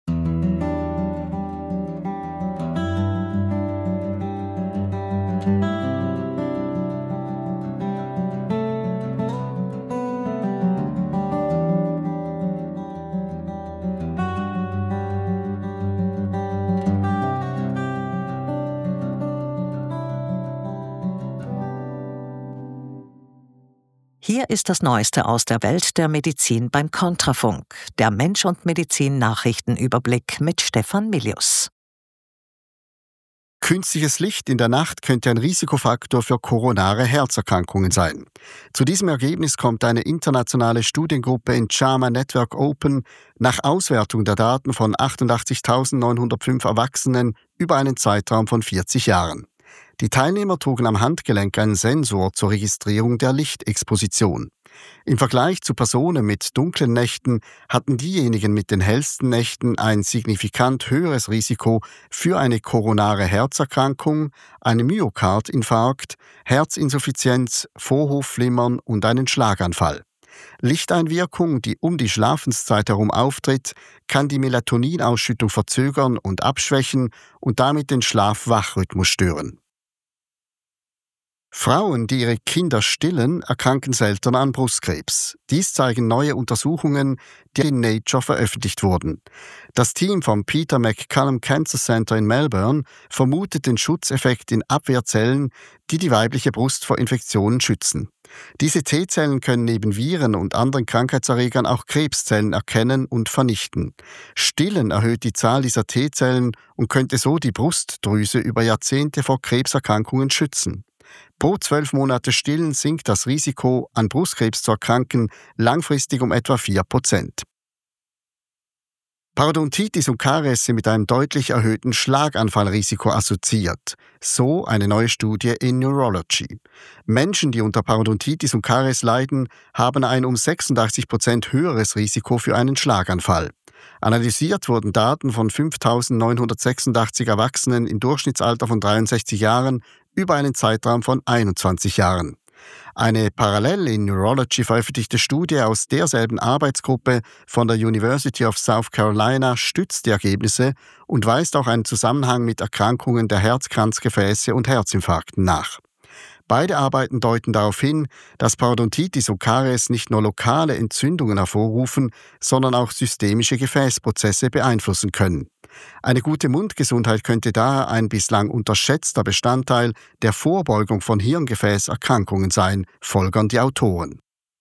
Hier ist das Neueste aus der Welt der Medizin beim Kontrafunk, der Mensch und Medizin Nachrichtenüberblick mit Stefan Milius. Künstliches Licht in der Nacht könnte ein Risikofaktor für koronare Herzerkrankungen sein. Zu diesem Ergebnis kommt eine internationale Studiengruppe in JAMA Network Open nach Auswertung der Daten von achtundachtzigtausendneunhundertfünf Erwachsenen über einen Zeitraum von vierzig Jahren. Die Teilnehmer trugen am Handgelenk einen Sensor zur Registrierung der Lichtexposition. Im Vergleich zu Personen mit dunklen Nächten hatten diejenigen mit den hellsten Nächten ein signifikant höheres Risiko für eine koronare Herzerkrankung, einen Myokardinfarkt, Herzinsuffizienz, Vorhofflimmern und einen Schlaganfall. Lichteinwirkung, die um die Schlafenszeit herum auftritt, kann die Melatoninausschüttung verzögern und abschwächen und damit den Schlaf-Wach-Rhythmus stören. Frauen, die ihre Kinder stillen, erkranken seltener an Brustkrebs. Dies zeigen neue Untersuchungen, die in Nature veröffentlicht wurden. Das Team vom Peter MacCallum Cancer Center in Melbourne vermutet den Schutzeffekt in Abwehrzellen, die die weibliche Brust vor Infektionen schützen. Diese T-Zellen können neben Viren und anderen Krankheitserregern auch Krebszellen erkennen und vernichten. Stillen erhöht die Zahl dieser T-Zellen und könnte so die Brustdrüse über Jahrzehnte vor Krebserkrankungen schützen. Pro zwölf Monate Stillen sinkt das Risiko, an Brustkrebs zu erkranken, langfristig um etwa vier Prozent. Parodontitis und Karies sind mit einem deutlich erhöhten Schlaganfallrisiko assoziiert. So eine neue Studie in Neurology. Menschen, die unter Parodontitis und Karies leiden, haben ein um sechsundachtzig Prozent höheres Risiko für einen Schlaganfall. Analysiert wurden Daten von fünftausendneunhundertsechsundachtzig Erwachsenen im Durchschnittsalter von dreiundsechzig Jahren über einen Zeitraum von einundzwanzig Jahren. Eine parallel in Neurology veröffentlichte Studie aus derselben Arbeitsgruppe von der University of South Carolina stützt die Ergebnisse und weist auch einen Zusammenhang mit Erkrankungen der Herzkranzgefäße und Herzinfarkten nach. Beide Arbeiten deuten darauf hin, dass Parodontitis und Karies nicht nur lokale Entzündungen hervorrufen, sondern auch systemische Gefäßprozesse beeinflussen können. Eine gute Mundgesundheit könnte daher ein bislang unterschätzter Bestandteil der Vorbeugung von Hirngefäßerkrankungen sein, folgern die Autoren.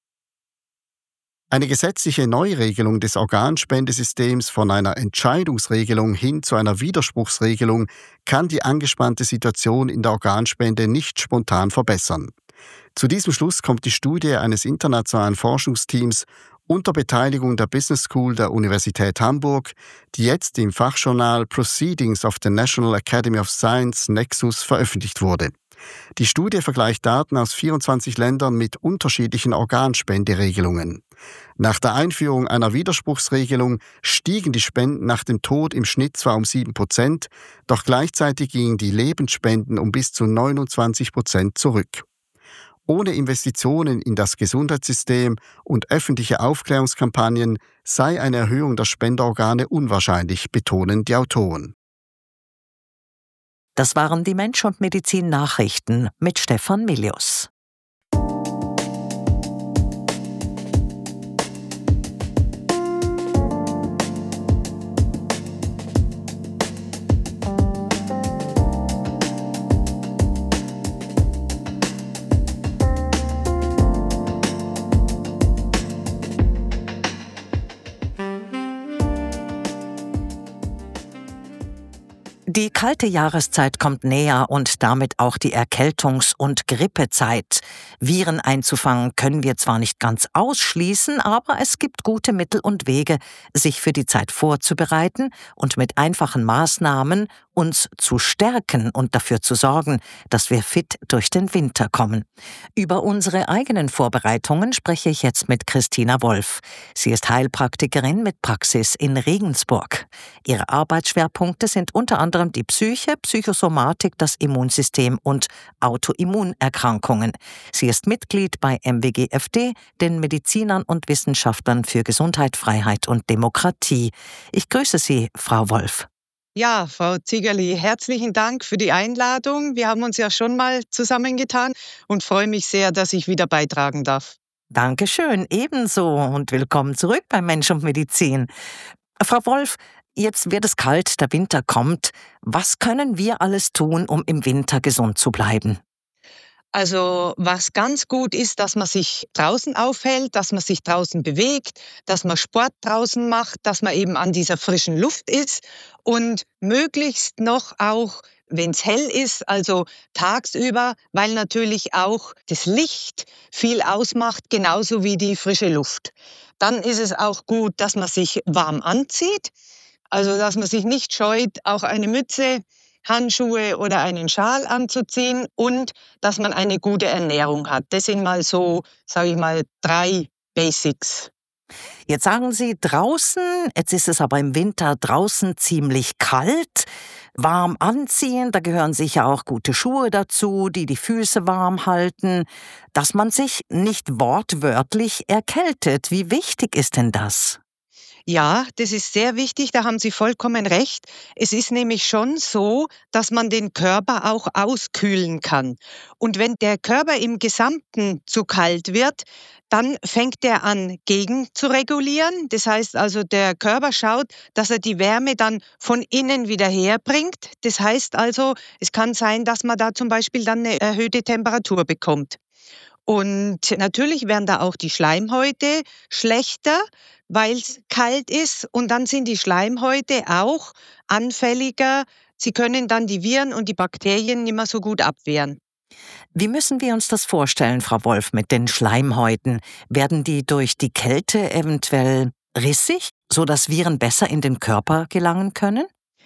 Eine gesetzliche Neuregelung des Organspendesystems von einer Entscheidungsregelung hin zu einer Widerspruchsregelung kann die angespannte Situation in der Organspende nicht spontan verbessern. Zu diesem Schluss kommt die Studie eines internationalen Forschungsteams unter Beteiligung der Business School der Universität Hamburg, die jetzt im Fachjournal Proceedings of the National Academy of Science Nexus veröffentlicht wurde. Die Studie vergleicht Daten aus vierundzwanzig Ländern mit unterschiedlichen Organspenderegelungen. Nach der Einführung einer Widerspruchsregelung stiegen die Spenden nach dem Tod im Schnitt zwar um sieben Prozent, doch gleichzeitig gingen die Lebensspenden um bis zu neunundzwanzig Prozent zurück. Ohne Investitionen in das Gesundheitssystem und öffentliche Aufklärungskampagnen sei eine Erhöhung der Spenderorgane unwahrscheinlich, betonen die Autoren. Das waren die Mensch und Medizin Nachrichten mit Stefan Milius. Die kalte Jahreszeit kommt näher und damit auch die Erkältungs- und Grippezeit. Viren einzufangen können wir zwar nicht ganz ausschließen, aber es gibt gute Mittel und Wege, sich für die Zeit vorzubereiten und mit einfachen Maßnahmen uns zu stärken und dafür zu sorgen, dass wir fit durch den Winter kommen. Über unsere eigenen Vorbereitungen spreche ich jetzt mit Christina Wolf. Sie ist Heilpraktikerin mit Praxis in Regensburg. Ihre Arbeitsschwerpunkte sind unter anderem die Psyche, Psychosomatik, das Immunsystem und Autoimmunerkrankungen. Sie ist Mitglied bei M W G F D, den Medizinern und Wissenschaftlern für Gesundheit, Freiheit und Demokratie. Ich grüße Sie, Frau Wolf. Ja, Frau Ziegerli, herzlichen Dank für die Einladung. Wir haben uns ja schon mal zusammengetan und freue mich sehr, dass ich wieder beitragen darf. Dankeschön, ebenso und willkommen zurück bei Mensch und Medizin. Frau Wolf, jetzt wird es kalt, der Winter kommt. Was können wir alles tun, um im Winter gesund zu bleiben? Also was ganz gut ist, dass man sich draußen aufhält, dass man sich draußen bewegt, dass man Sport draußen macht, dass man eben an dieser frischen Luft ist und möglichst noch auch, wenn es hell ist, also tagsüber, weil natürlich auch das Licht viel ausmacht, genauso wie die frische Luft. Dann ist es auch gut, dass man sich warm anzieht, also dass man sich nicht scheut, auch eine Mütze, Handschuhe oder einen Schal anzuziehen und dass man eine gute Ernährung hat. Das sind mal so, sage ich mal, drei Basics. Jetzt sagen Sie draußen, jetzt ist es aber im Winter draußen ziemlich kalt. warm anziehen, da gehören sicher auch gute Schuhe dazu, die die Füße warm halten, dass man sich nicht wortwörtlich erkältet. Wie wichtig ist denn das? Ja, das ist sehr wichtig, da haben Sie vollkommen recht. Es ist nämlich schon so, dass man den Körper auch auskühlen kann. Und wenn der Körper im Gesamten zu kalt wird, dann fängt er an, gegen zu regulieren. Das heißt also, der Körper schaut, dass er die Wärme dann von innen wieder herbringt. Das heißt also, es kann sein, dass man da zum Beispiel dann eine erhöhte Temperatur bekommt. Und natürlich werden da auch die Schleimhäute schlechter, weil es kalt ist. Und dann sind die Schleimhäute auch anfälliger. Sie können dann die Viren und die Bakterien nicht mehr so gut abwehren. Wie müssen wir uns das vorstellen, Frau Wolf, mit den Schleimhäuten? Werden die durch die Kälte eventuell rissig, sodass Viren besser in den Körper gelangen können?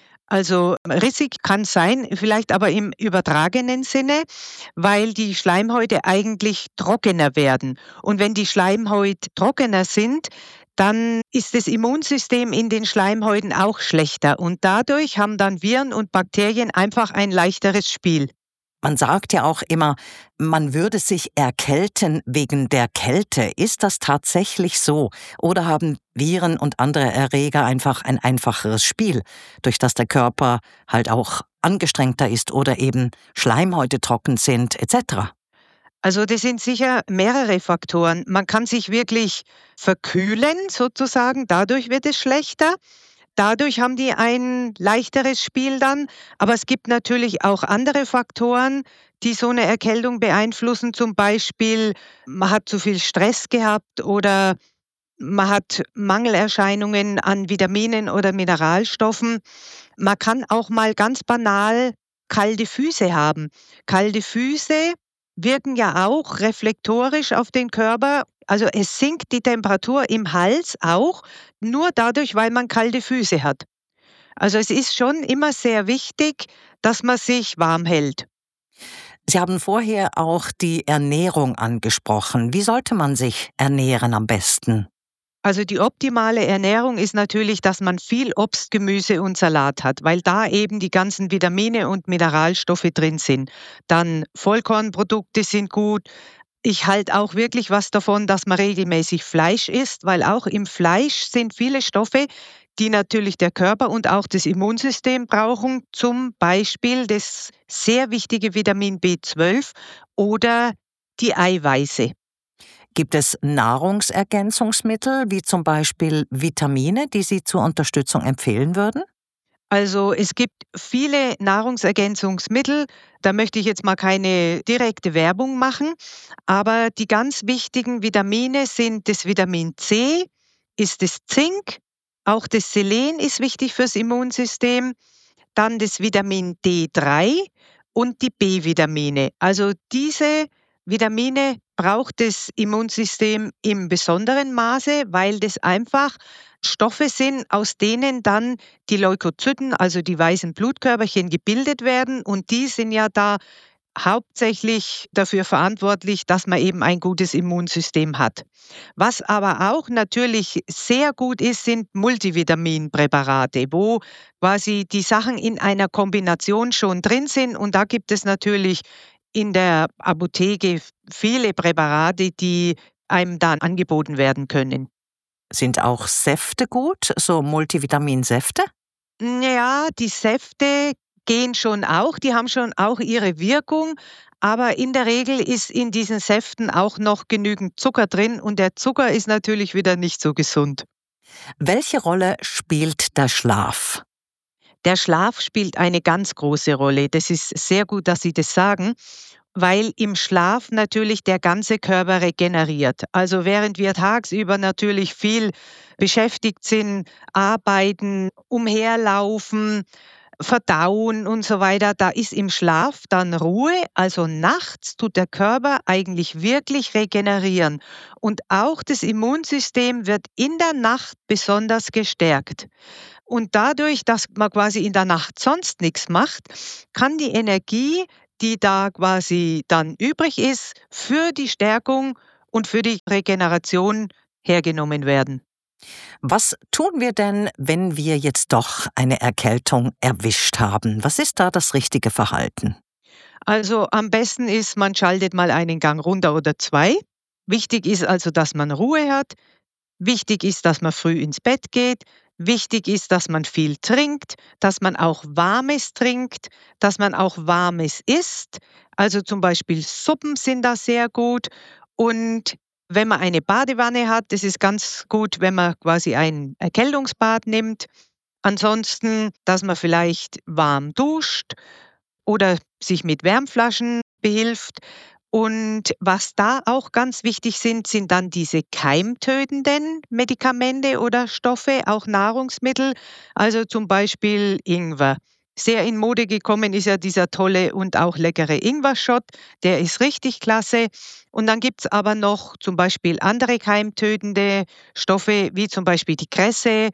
Also rissig kann sein, vielleicht aber im übertragenen Sinne, weil die Schleimhäute eigentlich trockener werden. Und wenn die Schleimhäute trockener sind, dann ist das Immunsystem in den Schleimhäuten auch schlechter. Und dadurch haben dann Viren und Bakterien einfach ein leichteres Spiel. Man sagt ja auch immer, man würde sich erkälten wegen der Kälte. Ist das tatsächlich so? Oder haben Viren und andere Erreger einfach ein einfacheres Spiel, durch das der Körper halt auch angestrengter ist oder eben Schleimhäute trocken sind et cetera? Also das sind sicher mehrere Faktoren. Man kann sich wirklich verkühlen sozusagen, dadurch wird es schlechter. Dadurch haben die ein leichteres Spiel dann, aber es gibt natürlich auch andere Faktoren, die so eine Erkältung beeinflussen. Zum Beispiel, man hat zu viel Stress gehabt oder man hat Mangelerscheinungen an Vitaminen oder Mineralstoffen. Man kann auch mal ganz banal kalte Füße haben. Kalte Füße wirken ja auch reflektorisch auf den Körper. Also es sinkt die Temperatur im Hals auch, nur dadurch, weil man kalte Füße hat. Also es ist schon immer sehr wichtig, dass man sich warm hält. Sie haben vorher auch die Ernährung angesprochen. Wie sollte man sich ernähren am besten? Also die optimale Ernährung ist natürlich, dass man viel Obst, Gemüse und Salat hat, weil da eben die ganzen Vitamine und Mineralstoffe drin sind. Dann Vollkornprodukte sind gut. Ich halte auch wirklich was davon, dass man regelmäßig Fleisch isst, weil auch im Fleisch sind viele Stoffe, die natürlich der Körper und auch das Immunsystem brauchen. Zum Beispiel das sehr wichtige Vitamin B zwölf oder die Eiweiße. Gibt es Nahrungsergänzungsmittel, wie zum Beispiel Vitamine, die Sie zur Unterstützung empfehlen würden? Also es gibt viele Nahrungsergänzungsmittel, da möchte ich jetzt mal keine direkte Werbung machen, aber die ganz wichtigen Vitamine sind das Vitamin C, ist das Zink, auch das Selen ist wichtig fürs Immunsystem, dann das Vitamin D drei und die B-Vitamine. Also diese Vitamine braucht das Immunsystem im besonderen Maße, weil das einfach Stoffe sind, aus denen dann die Leukozyten, also die weißen Blutkörperchen, gebildet werden. Und die sind ja da hauptsächlich dafür verantwortlich, dass man eben ein gutes Immunsystem hat. Was aber auch natürlich sehr gut ist, sind Multivitaminpräparate, wo quasi die Sachen in einer Kombination schon drin sind. Und da gibt es natürlich in der Apotheke viele Präparate, die einem dann angeboten werden können. Sind auch Säfte gut, so Multivitaminsäfte? Ja, die Säfte gehen schon auch, die haben schon auch ihre Wirkung, aber in der Regel ist in diesen Säften auch noch genügend Zucker drin und der Zucker ist natürlich wieder nicht so gesund. Welche Rolle spielt der Schlaf? Der Schlaf spielt eine ganz große Rolle. Das ist sehr gut, dass Sie das sagen, weil im Schlaf natürlich der ganze Körper regeneriert. Also während wir tagsüber natürlich viel beschäftigt sind, arbeiten, umherlaufen, verdauen und so weiter, da ist im Schlaf dann Ruhe. Also nachts tut der Körper eigentlich wirklich regenerieren. Und auch das Immunsystem wird in der Nacht besonders gestärkt. Und dadurch, dass man quasi in der Nacht sonst nichts macht, kann die Energie, die da quasi dann übrig ist, für die Stärkung und für die Regeneration hergenommen werden. Was tun wir denn, wenn wir jetzt doch eine Erkältung erwischt haben? Was ist da das richtige Verhalten? Also am besten ist, man schaltet mal einen Gang runter oder zwei. Wichtig ist also, dass man Ruhe hat. Wichtig ist, dass man früh ins Bett geht. Wichtig ist, dass man viel trinkt, dass man auch Warmes trinkt, dass man auch Warmes isst. Also zum Beispiel Suppen sind da sehr gut. Und wenn man eine Badewanne hat, das ist ganz gut, wenn man quasi ein Erkältungsbad nimmt. Ansonsten, dass man vielleicht warm duscht oder sich mit Wärmflaschen behilft. Und was da auch ganz wichtig sind, sind dann diese keimtötenden Medikamente oder Stoffe, auch Nahrungsmittel, also zum Beispiel Ingwer. Sehr in Mode gekommen ist ja dieser tolle und auch leckere Ingwer-Shot, der ist richtig klasse. Und dann gibt's aber noch zum Beispiel andere keimtötende Stoffe, wie zum Beispiel die Kresse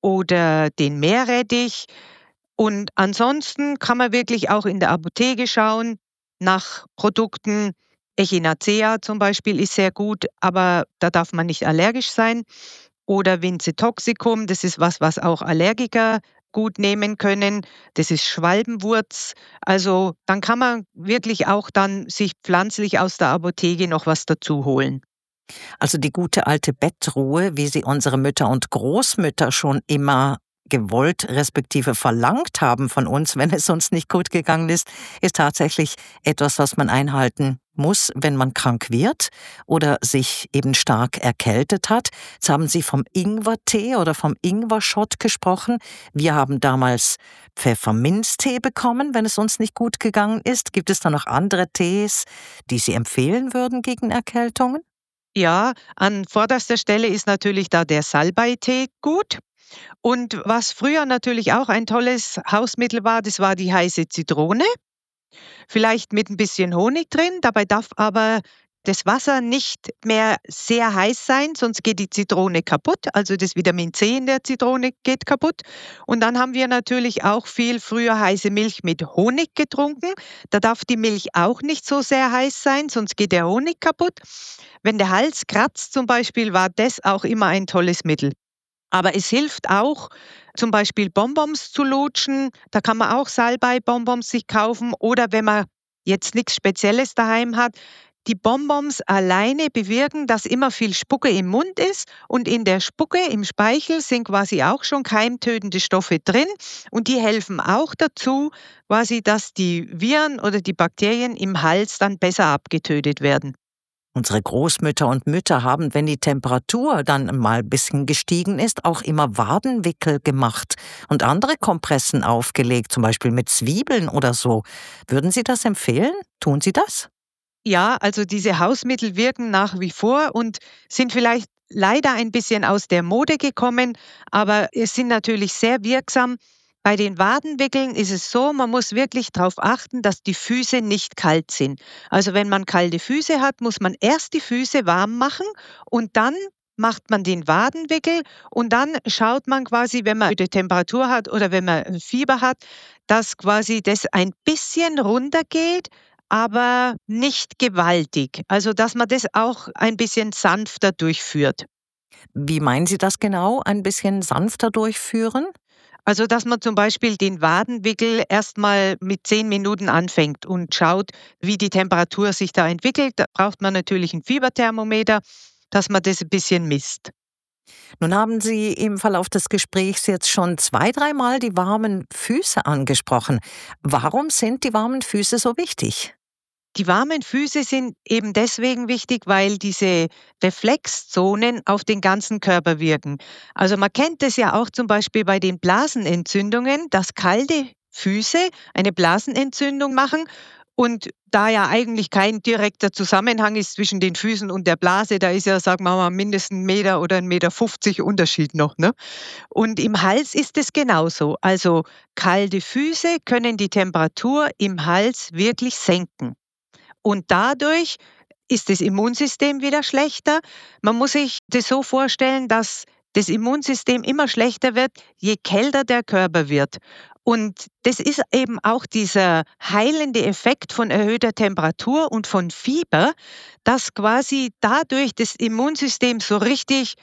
oder den Meerrettich. Und ansonsten kann man wirklich auch in der Apotheke schauen nach Produkten. Echinacea zum Beispiel ist sehr gut, aber da darf man nicht allergisch sein. Oder Vince toxicum, das ist was, was auch Allergiker gut nehmen können. Das ist Schwalbenwurz. Also dann kann man wirklich auch dann sich pflanzlich aus der Apotheke noch was dazu holen. Also die gute alte Bettruhe, wie sie unsere Mütter und Großmütter schon immer gewollt respektive verlangt haben von uns, wenn es uns nicht gut gegangen ist, ist tatsächlich etwas, was man einhalten muss, wenn man krank wird oder sich eben stark erkältet hat. Jetzt haben Sie vom Ingwertee oder vom Ingwer-Shot gesprochen. Wir haben damals Pfefferminztee bekommen, wenn es uns nicht gut gegangen ist. Gibt es da noch andere Tees, die Sie empfehlen würden gegen Erkältungen? Ja, an vorderster Stelle ist natürlich da der Salbeitee gut. Und was früher natürlich auch ein tolles Hausmittel war, das war die heiße Zitrone. Vielleicht mit ein bisschen Honig drin. Dabei darf aber das Wasser nicht mehr sehr heiß sein, sonst geht die Zitrone kaputt. Also das Vitamin C in der Zitrone geht kaputt. Und dann haben wir natürlich auch viel früher heiße Milch mit Honig getrunken. Da darf die Milch auch nicht so sehr heiß sein, sonst geht der Honig kaputt. Wenn der Hals kratzt zum Beispiel, war das auch immer ein tolles Mittel. Aber es hilft auch, zum Beispiel Bonbons zu lutschen. Da kann man auch Salbei-Bonbons sich kaufen. Oder wenn man jetzt nichts Spezielles daheim hat, die Bonbons alleine bewirken, dass immer viel Spucke im Mund ist. Und in der Spucke, im Speichel, sind quasi auch schon keimtötende Stoffe drin. Und die helfen auch dazu, quasi, dass die Viren oder die Bakterien im Hals dann besser abgetötet werden. Unsere Großmütter und Mütter haben, wenn die Temperatur dann mal ein bisschen gestiegen ist, auch immer Wadenwickel gemacht und andere Kompressen aufgelegt, zum Beispiel mit Zwiebeln oder so. Würden Sie das empfehlen? Tun Sie das? Ja, also diese Hausmittel wirken nach wie vor und sind vielleicht leider ein bisschen aus der Mode gekommen, aber es sind natürlich sehr wirksam. Bei den Wadenwickeln ist es so, man muss wirklich darauf achten, dass die Füße nicht kalt sind. Also wenn man kalte Füße hat, muss man erst die Füße warm machen und dann macht man den Wadenwickel und dann schaut man quasi, wenn man eine Temperatur hat oder wenn man ein Fieber hat, dass quasi das ein bisschen runtergeht, aber nicht gewaltig. Also dass man das auch ein bisschen sanfter durchführt. Wie meinen Sie das genau? Ein bisschen sanfter durchführen? Also, dass man zum Beispiel den Wadenwickel erstmal mit zehn Minuten anfängt und schaut, wie die Temperatur sich da entwickelt. Da braucht man natürlich ein Fieberthermometer, dass man das ein bisschen misst. Nun haben Sie im Verlauf des Gesprächs jetzt schon zwei, dreimal die warmen Füße angesprochen. Warum sind die warmen Füße so wichtig? Die warmen Füße sind eben deswegen wichtig, weil diese Reflexzonen auf den ganzen Körper wirken. Also man kennt es ja auch zum Beispiel bei den Blasenentzündungen, dass kalte Füße eine Blasenentzündung machen. Und da ja eigentlich kein direkter Zusammenhang ist zwischen den Füßen und der Blase, da ist ja, sagen wir mal, mindestens ein Meter oder ein Meter fünfzig Unterschied noch. Ne? Und im Hals ist es genauso. Also kalte Füße können die Temperatur im Hals wirklich senken. Und dadurch ist das Immunsystem wieder schlechter. Man muss sich das so vorstellen, dass das Immunsystem immer schlechter wird, je kälter der Körper wird. Und das ist eben auch dieser heilende Effekt von erhöhter Temperatur und von Fieber, dass quasi dadurch das Immunsystem so richtig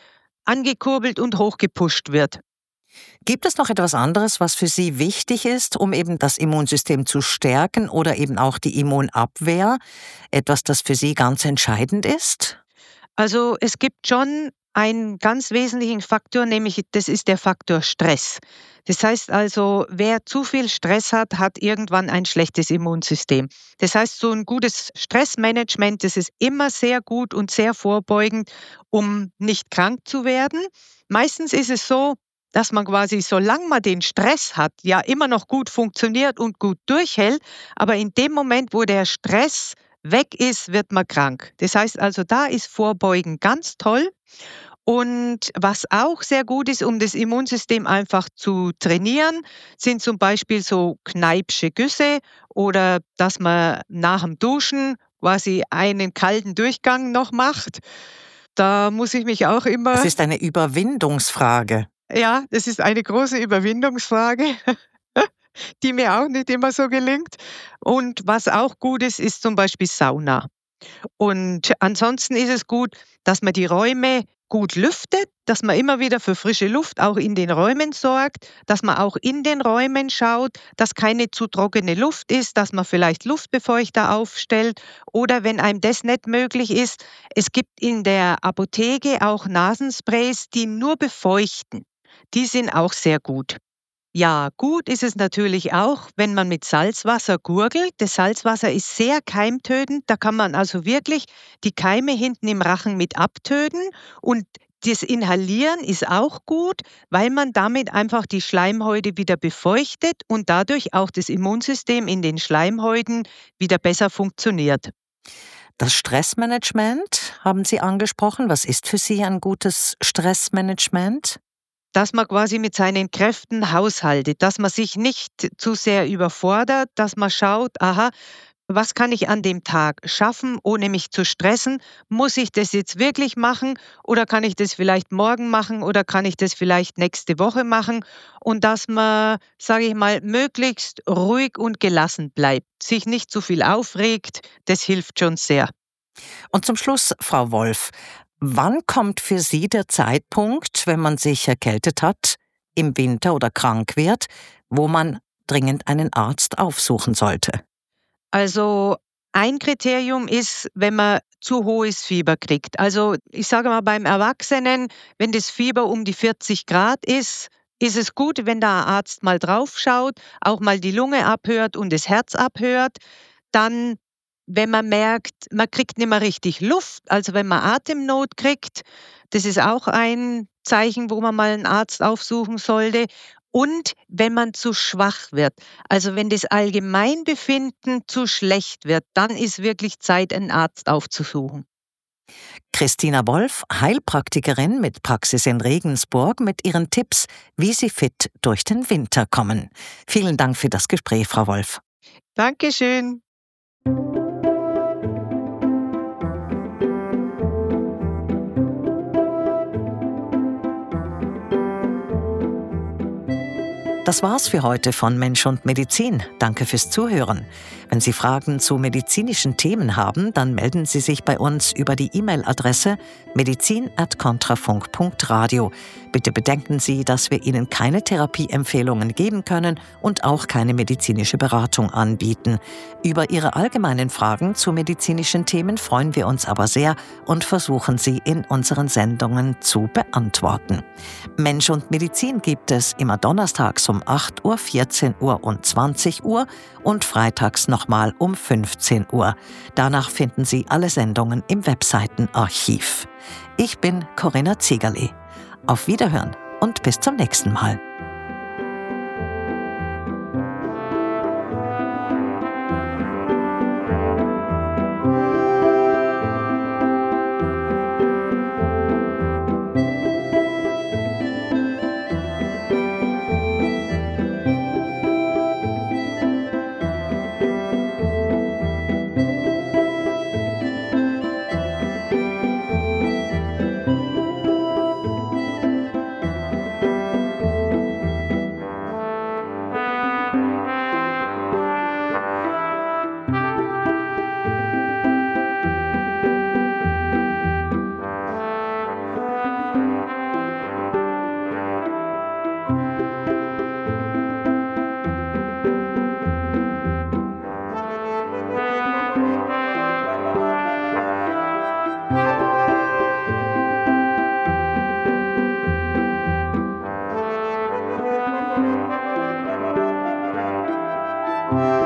angekurbelt und hochgepusht wird. Gibt es noch etwas anderes, was für Sie wichtig ist, um eben das Immunsystem zu stärken oder eben auch die Immunabwehr? Etwas, das für Sie ganz entscheidend ist? Also es gibt schon einen ganz wesentlichen Faktor, nämlich das ist der Faktor Stress. Das heißt also, wer zu viel Stress hat, hat irgendwann ein schlechtes Immunsystem. Das heißt, so ein gutes Stressmanagement, das ist immer sehr gut und sehr vorbeugend, um nicht krank zu werden. Meistens ist es so, dass man quasi, solange man den Stress hat, ja immer noch gut funktioniert und gut durchhält, aber in dem Moment, wo der Stress weg ist, wird man krank. Das heißt also, da ist Vorbeugen ganz toll. Und was auch sehr gut ist, um das Immunsystem einfach zu trainieren, sind zum Beispiel so Kneippsche Güsse oder dass man nach dem Duschen quasi einen kalten Durchgang noch macht. Da muss ich mich auch immer, Das ist eine Überwindungsfrage. ja, das ist eine große Überwindungsfrage, die mir auch nicht immer so gelingt. Und was auch gut ist, ist zum Beispiel Sauna. Und ansonsten ist es gut, dass man die Räume gut lüftet, dass man immer wieder für frische Luft auch in den Räumen sorgt, dass man auch in den Räumen schaut, dass keine zu trockene Luft ist, dass man vielleicht Luftbefeuchter aufstellt oder wenn einem das nicht möglich ist, es gibt in der Apotheke auch Nasensprays, die nur befeuchten. Die sind auch sehr gut. Ja, gut ist es natürlich auch, wenn man mit Salzwasser gurgelt. Das Salzwasser ist sehr keimtötend. Da kann man also wirklich die Keime hinten im Rachen mit abtöten. Und das Inhalieren ist auch gut, weil man damit einfach die Schleimhäute wieder befeuchtet und dadurch auch das Immunsystem in den Schleimhäuten wieder besser funktioniert. Das Stressmanagement haben Sie angesprochen. Was ist für Sie ein gutes Stressmanagement? Dass man quasi mit seinen Kräften haushaltet, dass man sich nicht zu sehr überfordert, dass man schaut, aha, was kann ich an dem Tag schaffen, ohne mich zu stressen? Muss ich das jetzt wirklich machen oder kann ich das vielleicht morgen machen oder kann ich das vielleicht nächste Woche machen? Und dass man, sage ich mal, möglichst ruhig und gelassen bleibt, sich nicht zu viel aufregt, das hilft schon sehr. Und zum Schluss, Frau Wolf, wann kommt für Sie der Zeitpunkt, wenn man sich erkältet hat, im Winter oder krank wird, wo man dringend einen Arzt aufsuchen sollte? Also ein Kriterium ist, wenn man zu hohes Fieber kriegt. Also ich sage mal, beim Erwachsenen, wenn das Fieber um die vierzig Grad ist, ist es gut, wenn da ein Arzt mal drauf schaut, auch mal die Lunge abhört und das Herz abhört. Dann, wenn man merkt, man kriegt nicht mehr richtig Luft, also wenn man Atemnot kriegt, das ist auch ein Zeichen, wo man mal einen Arzt aufsuchen sollte. Und wenn man zu schwach wird, also wenn das Allgemeinbefinden zu schlecht wird, dann ist wirklich Zeit, einen Arzt aufzusuchen. Christina Wolf, Heilpraktikerin mit Praxis in Regensburg, mit ihren Tipps, wie Sie fit durch den Winter kommen. Vielen Dank für das Gespräch, Frau Wolf. Dankeschön. Das war's für heute von Mensch und Medizin. Danke fürs Zuhören. Wenn Sie Fragen zu medizinischen Themen haben, dann melden Sie sich bei uns über die E-Mail-Adresse medizin at kontrafunk punkt radio. Bitte bedenken Sie, dass wir Ihnen keine Therapieempfehlungen geben können und auch keine medizinische Beratung anbieten. Über Ihre allgemeinen Fragen zu medizinischen Themen freuen wir uns aber sehr und versuchen sie in unseren Sendungen zu beantworten. Mensch und Medizin gibt es immer donnerstags um acht Uhr, vierzehn Uhr und zwanzig Uhr und freitags nochmal um fünfzehn Uhr. Danach finden Sie alle Sendungen im Webseitenarchiv. Ich bin Corinna Ziegerle. Auf Wiederhören und bis zum nächsten Mal. Musik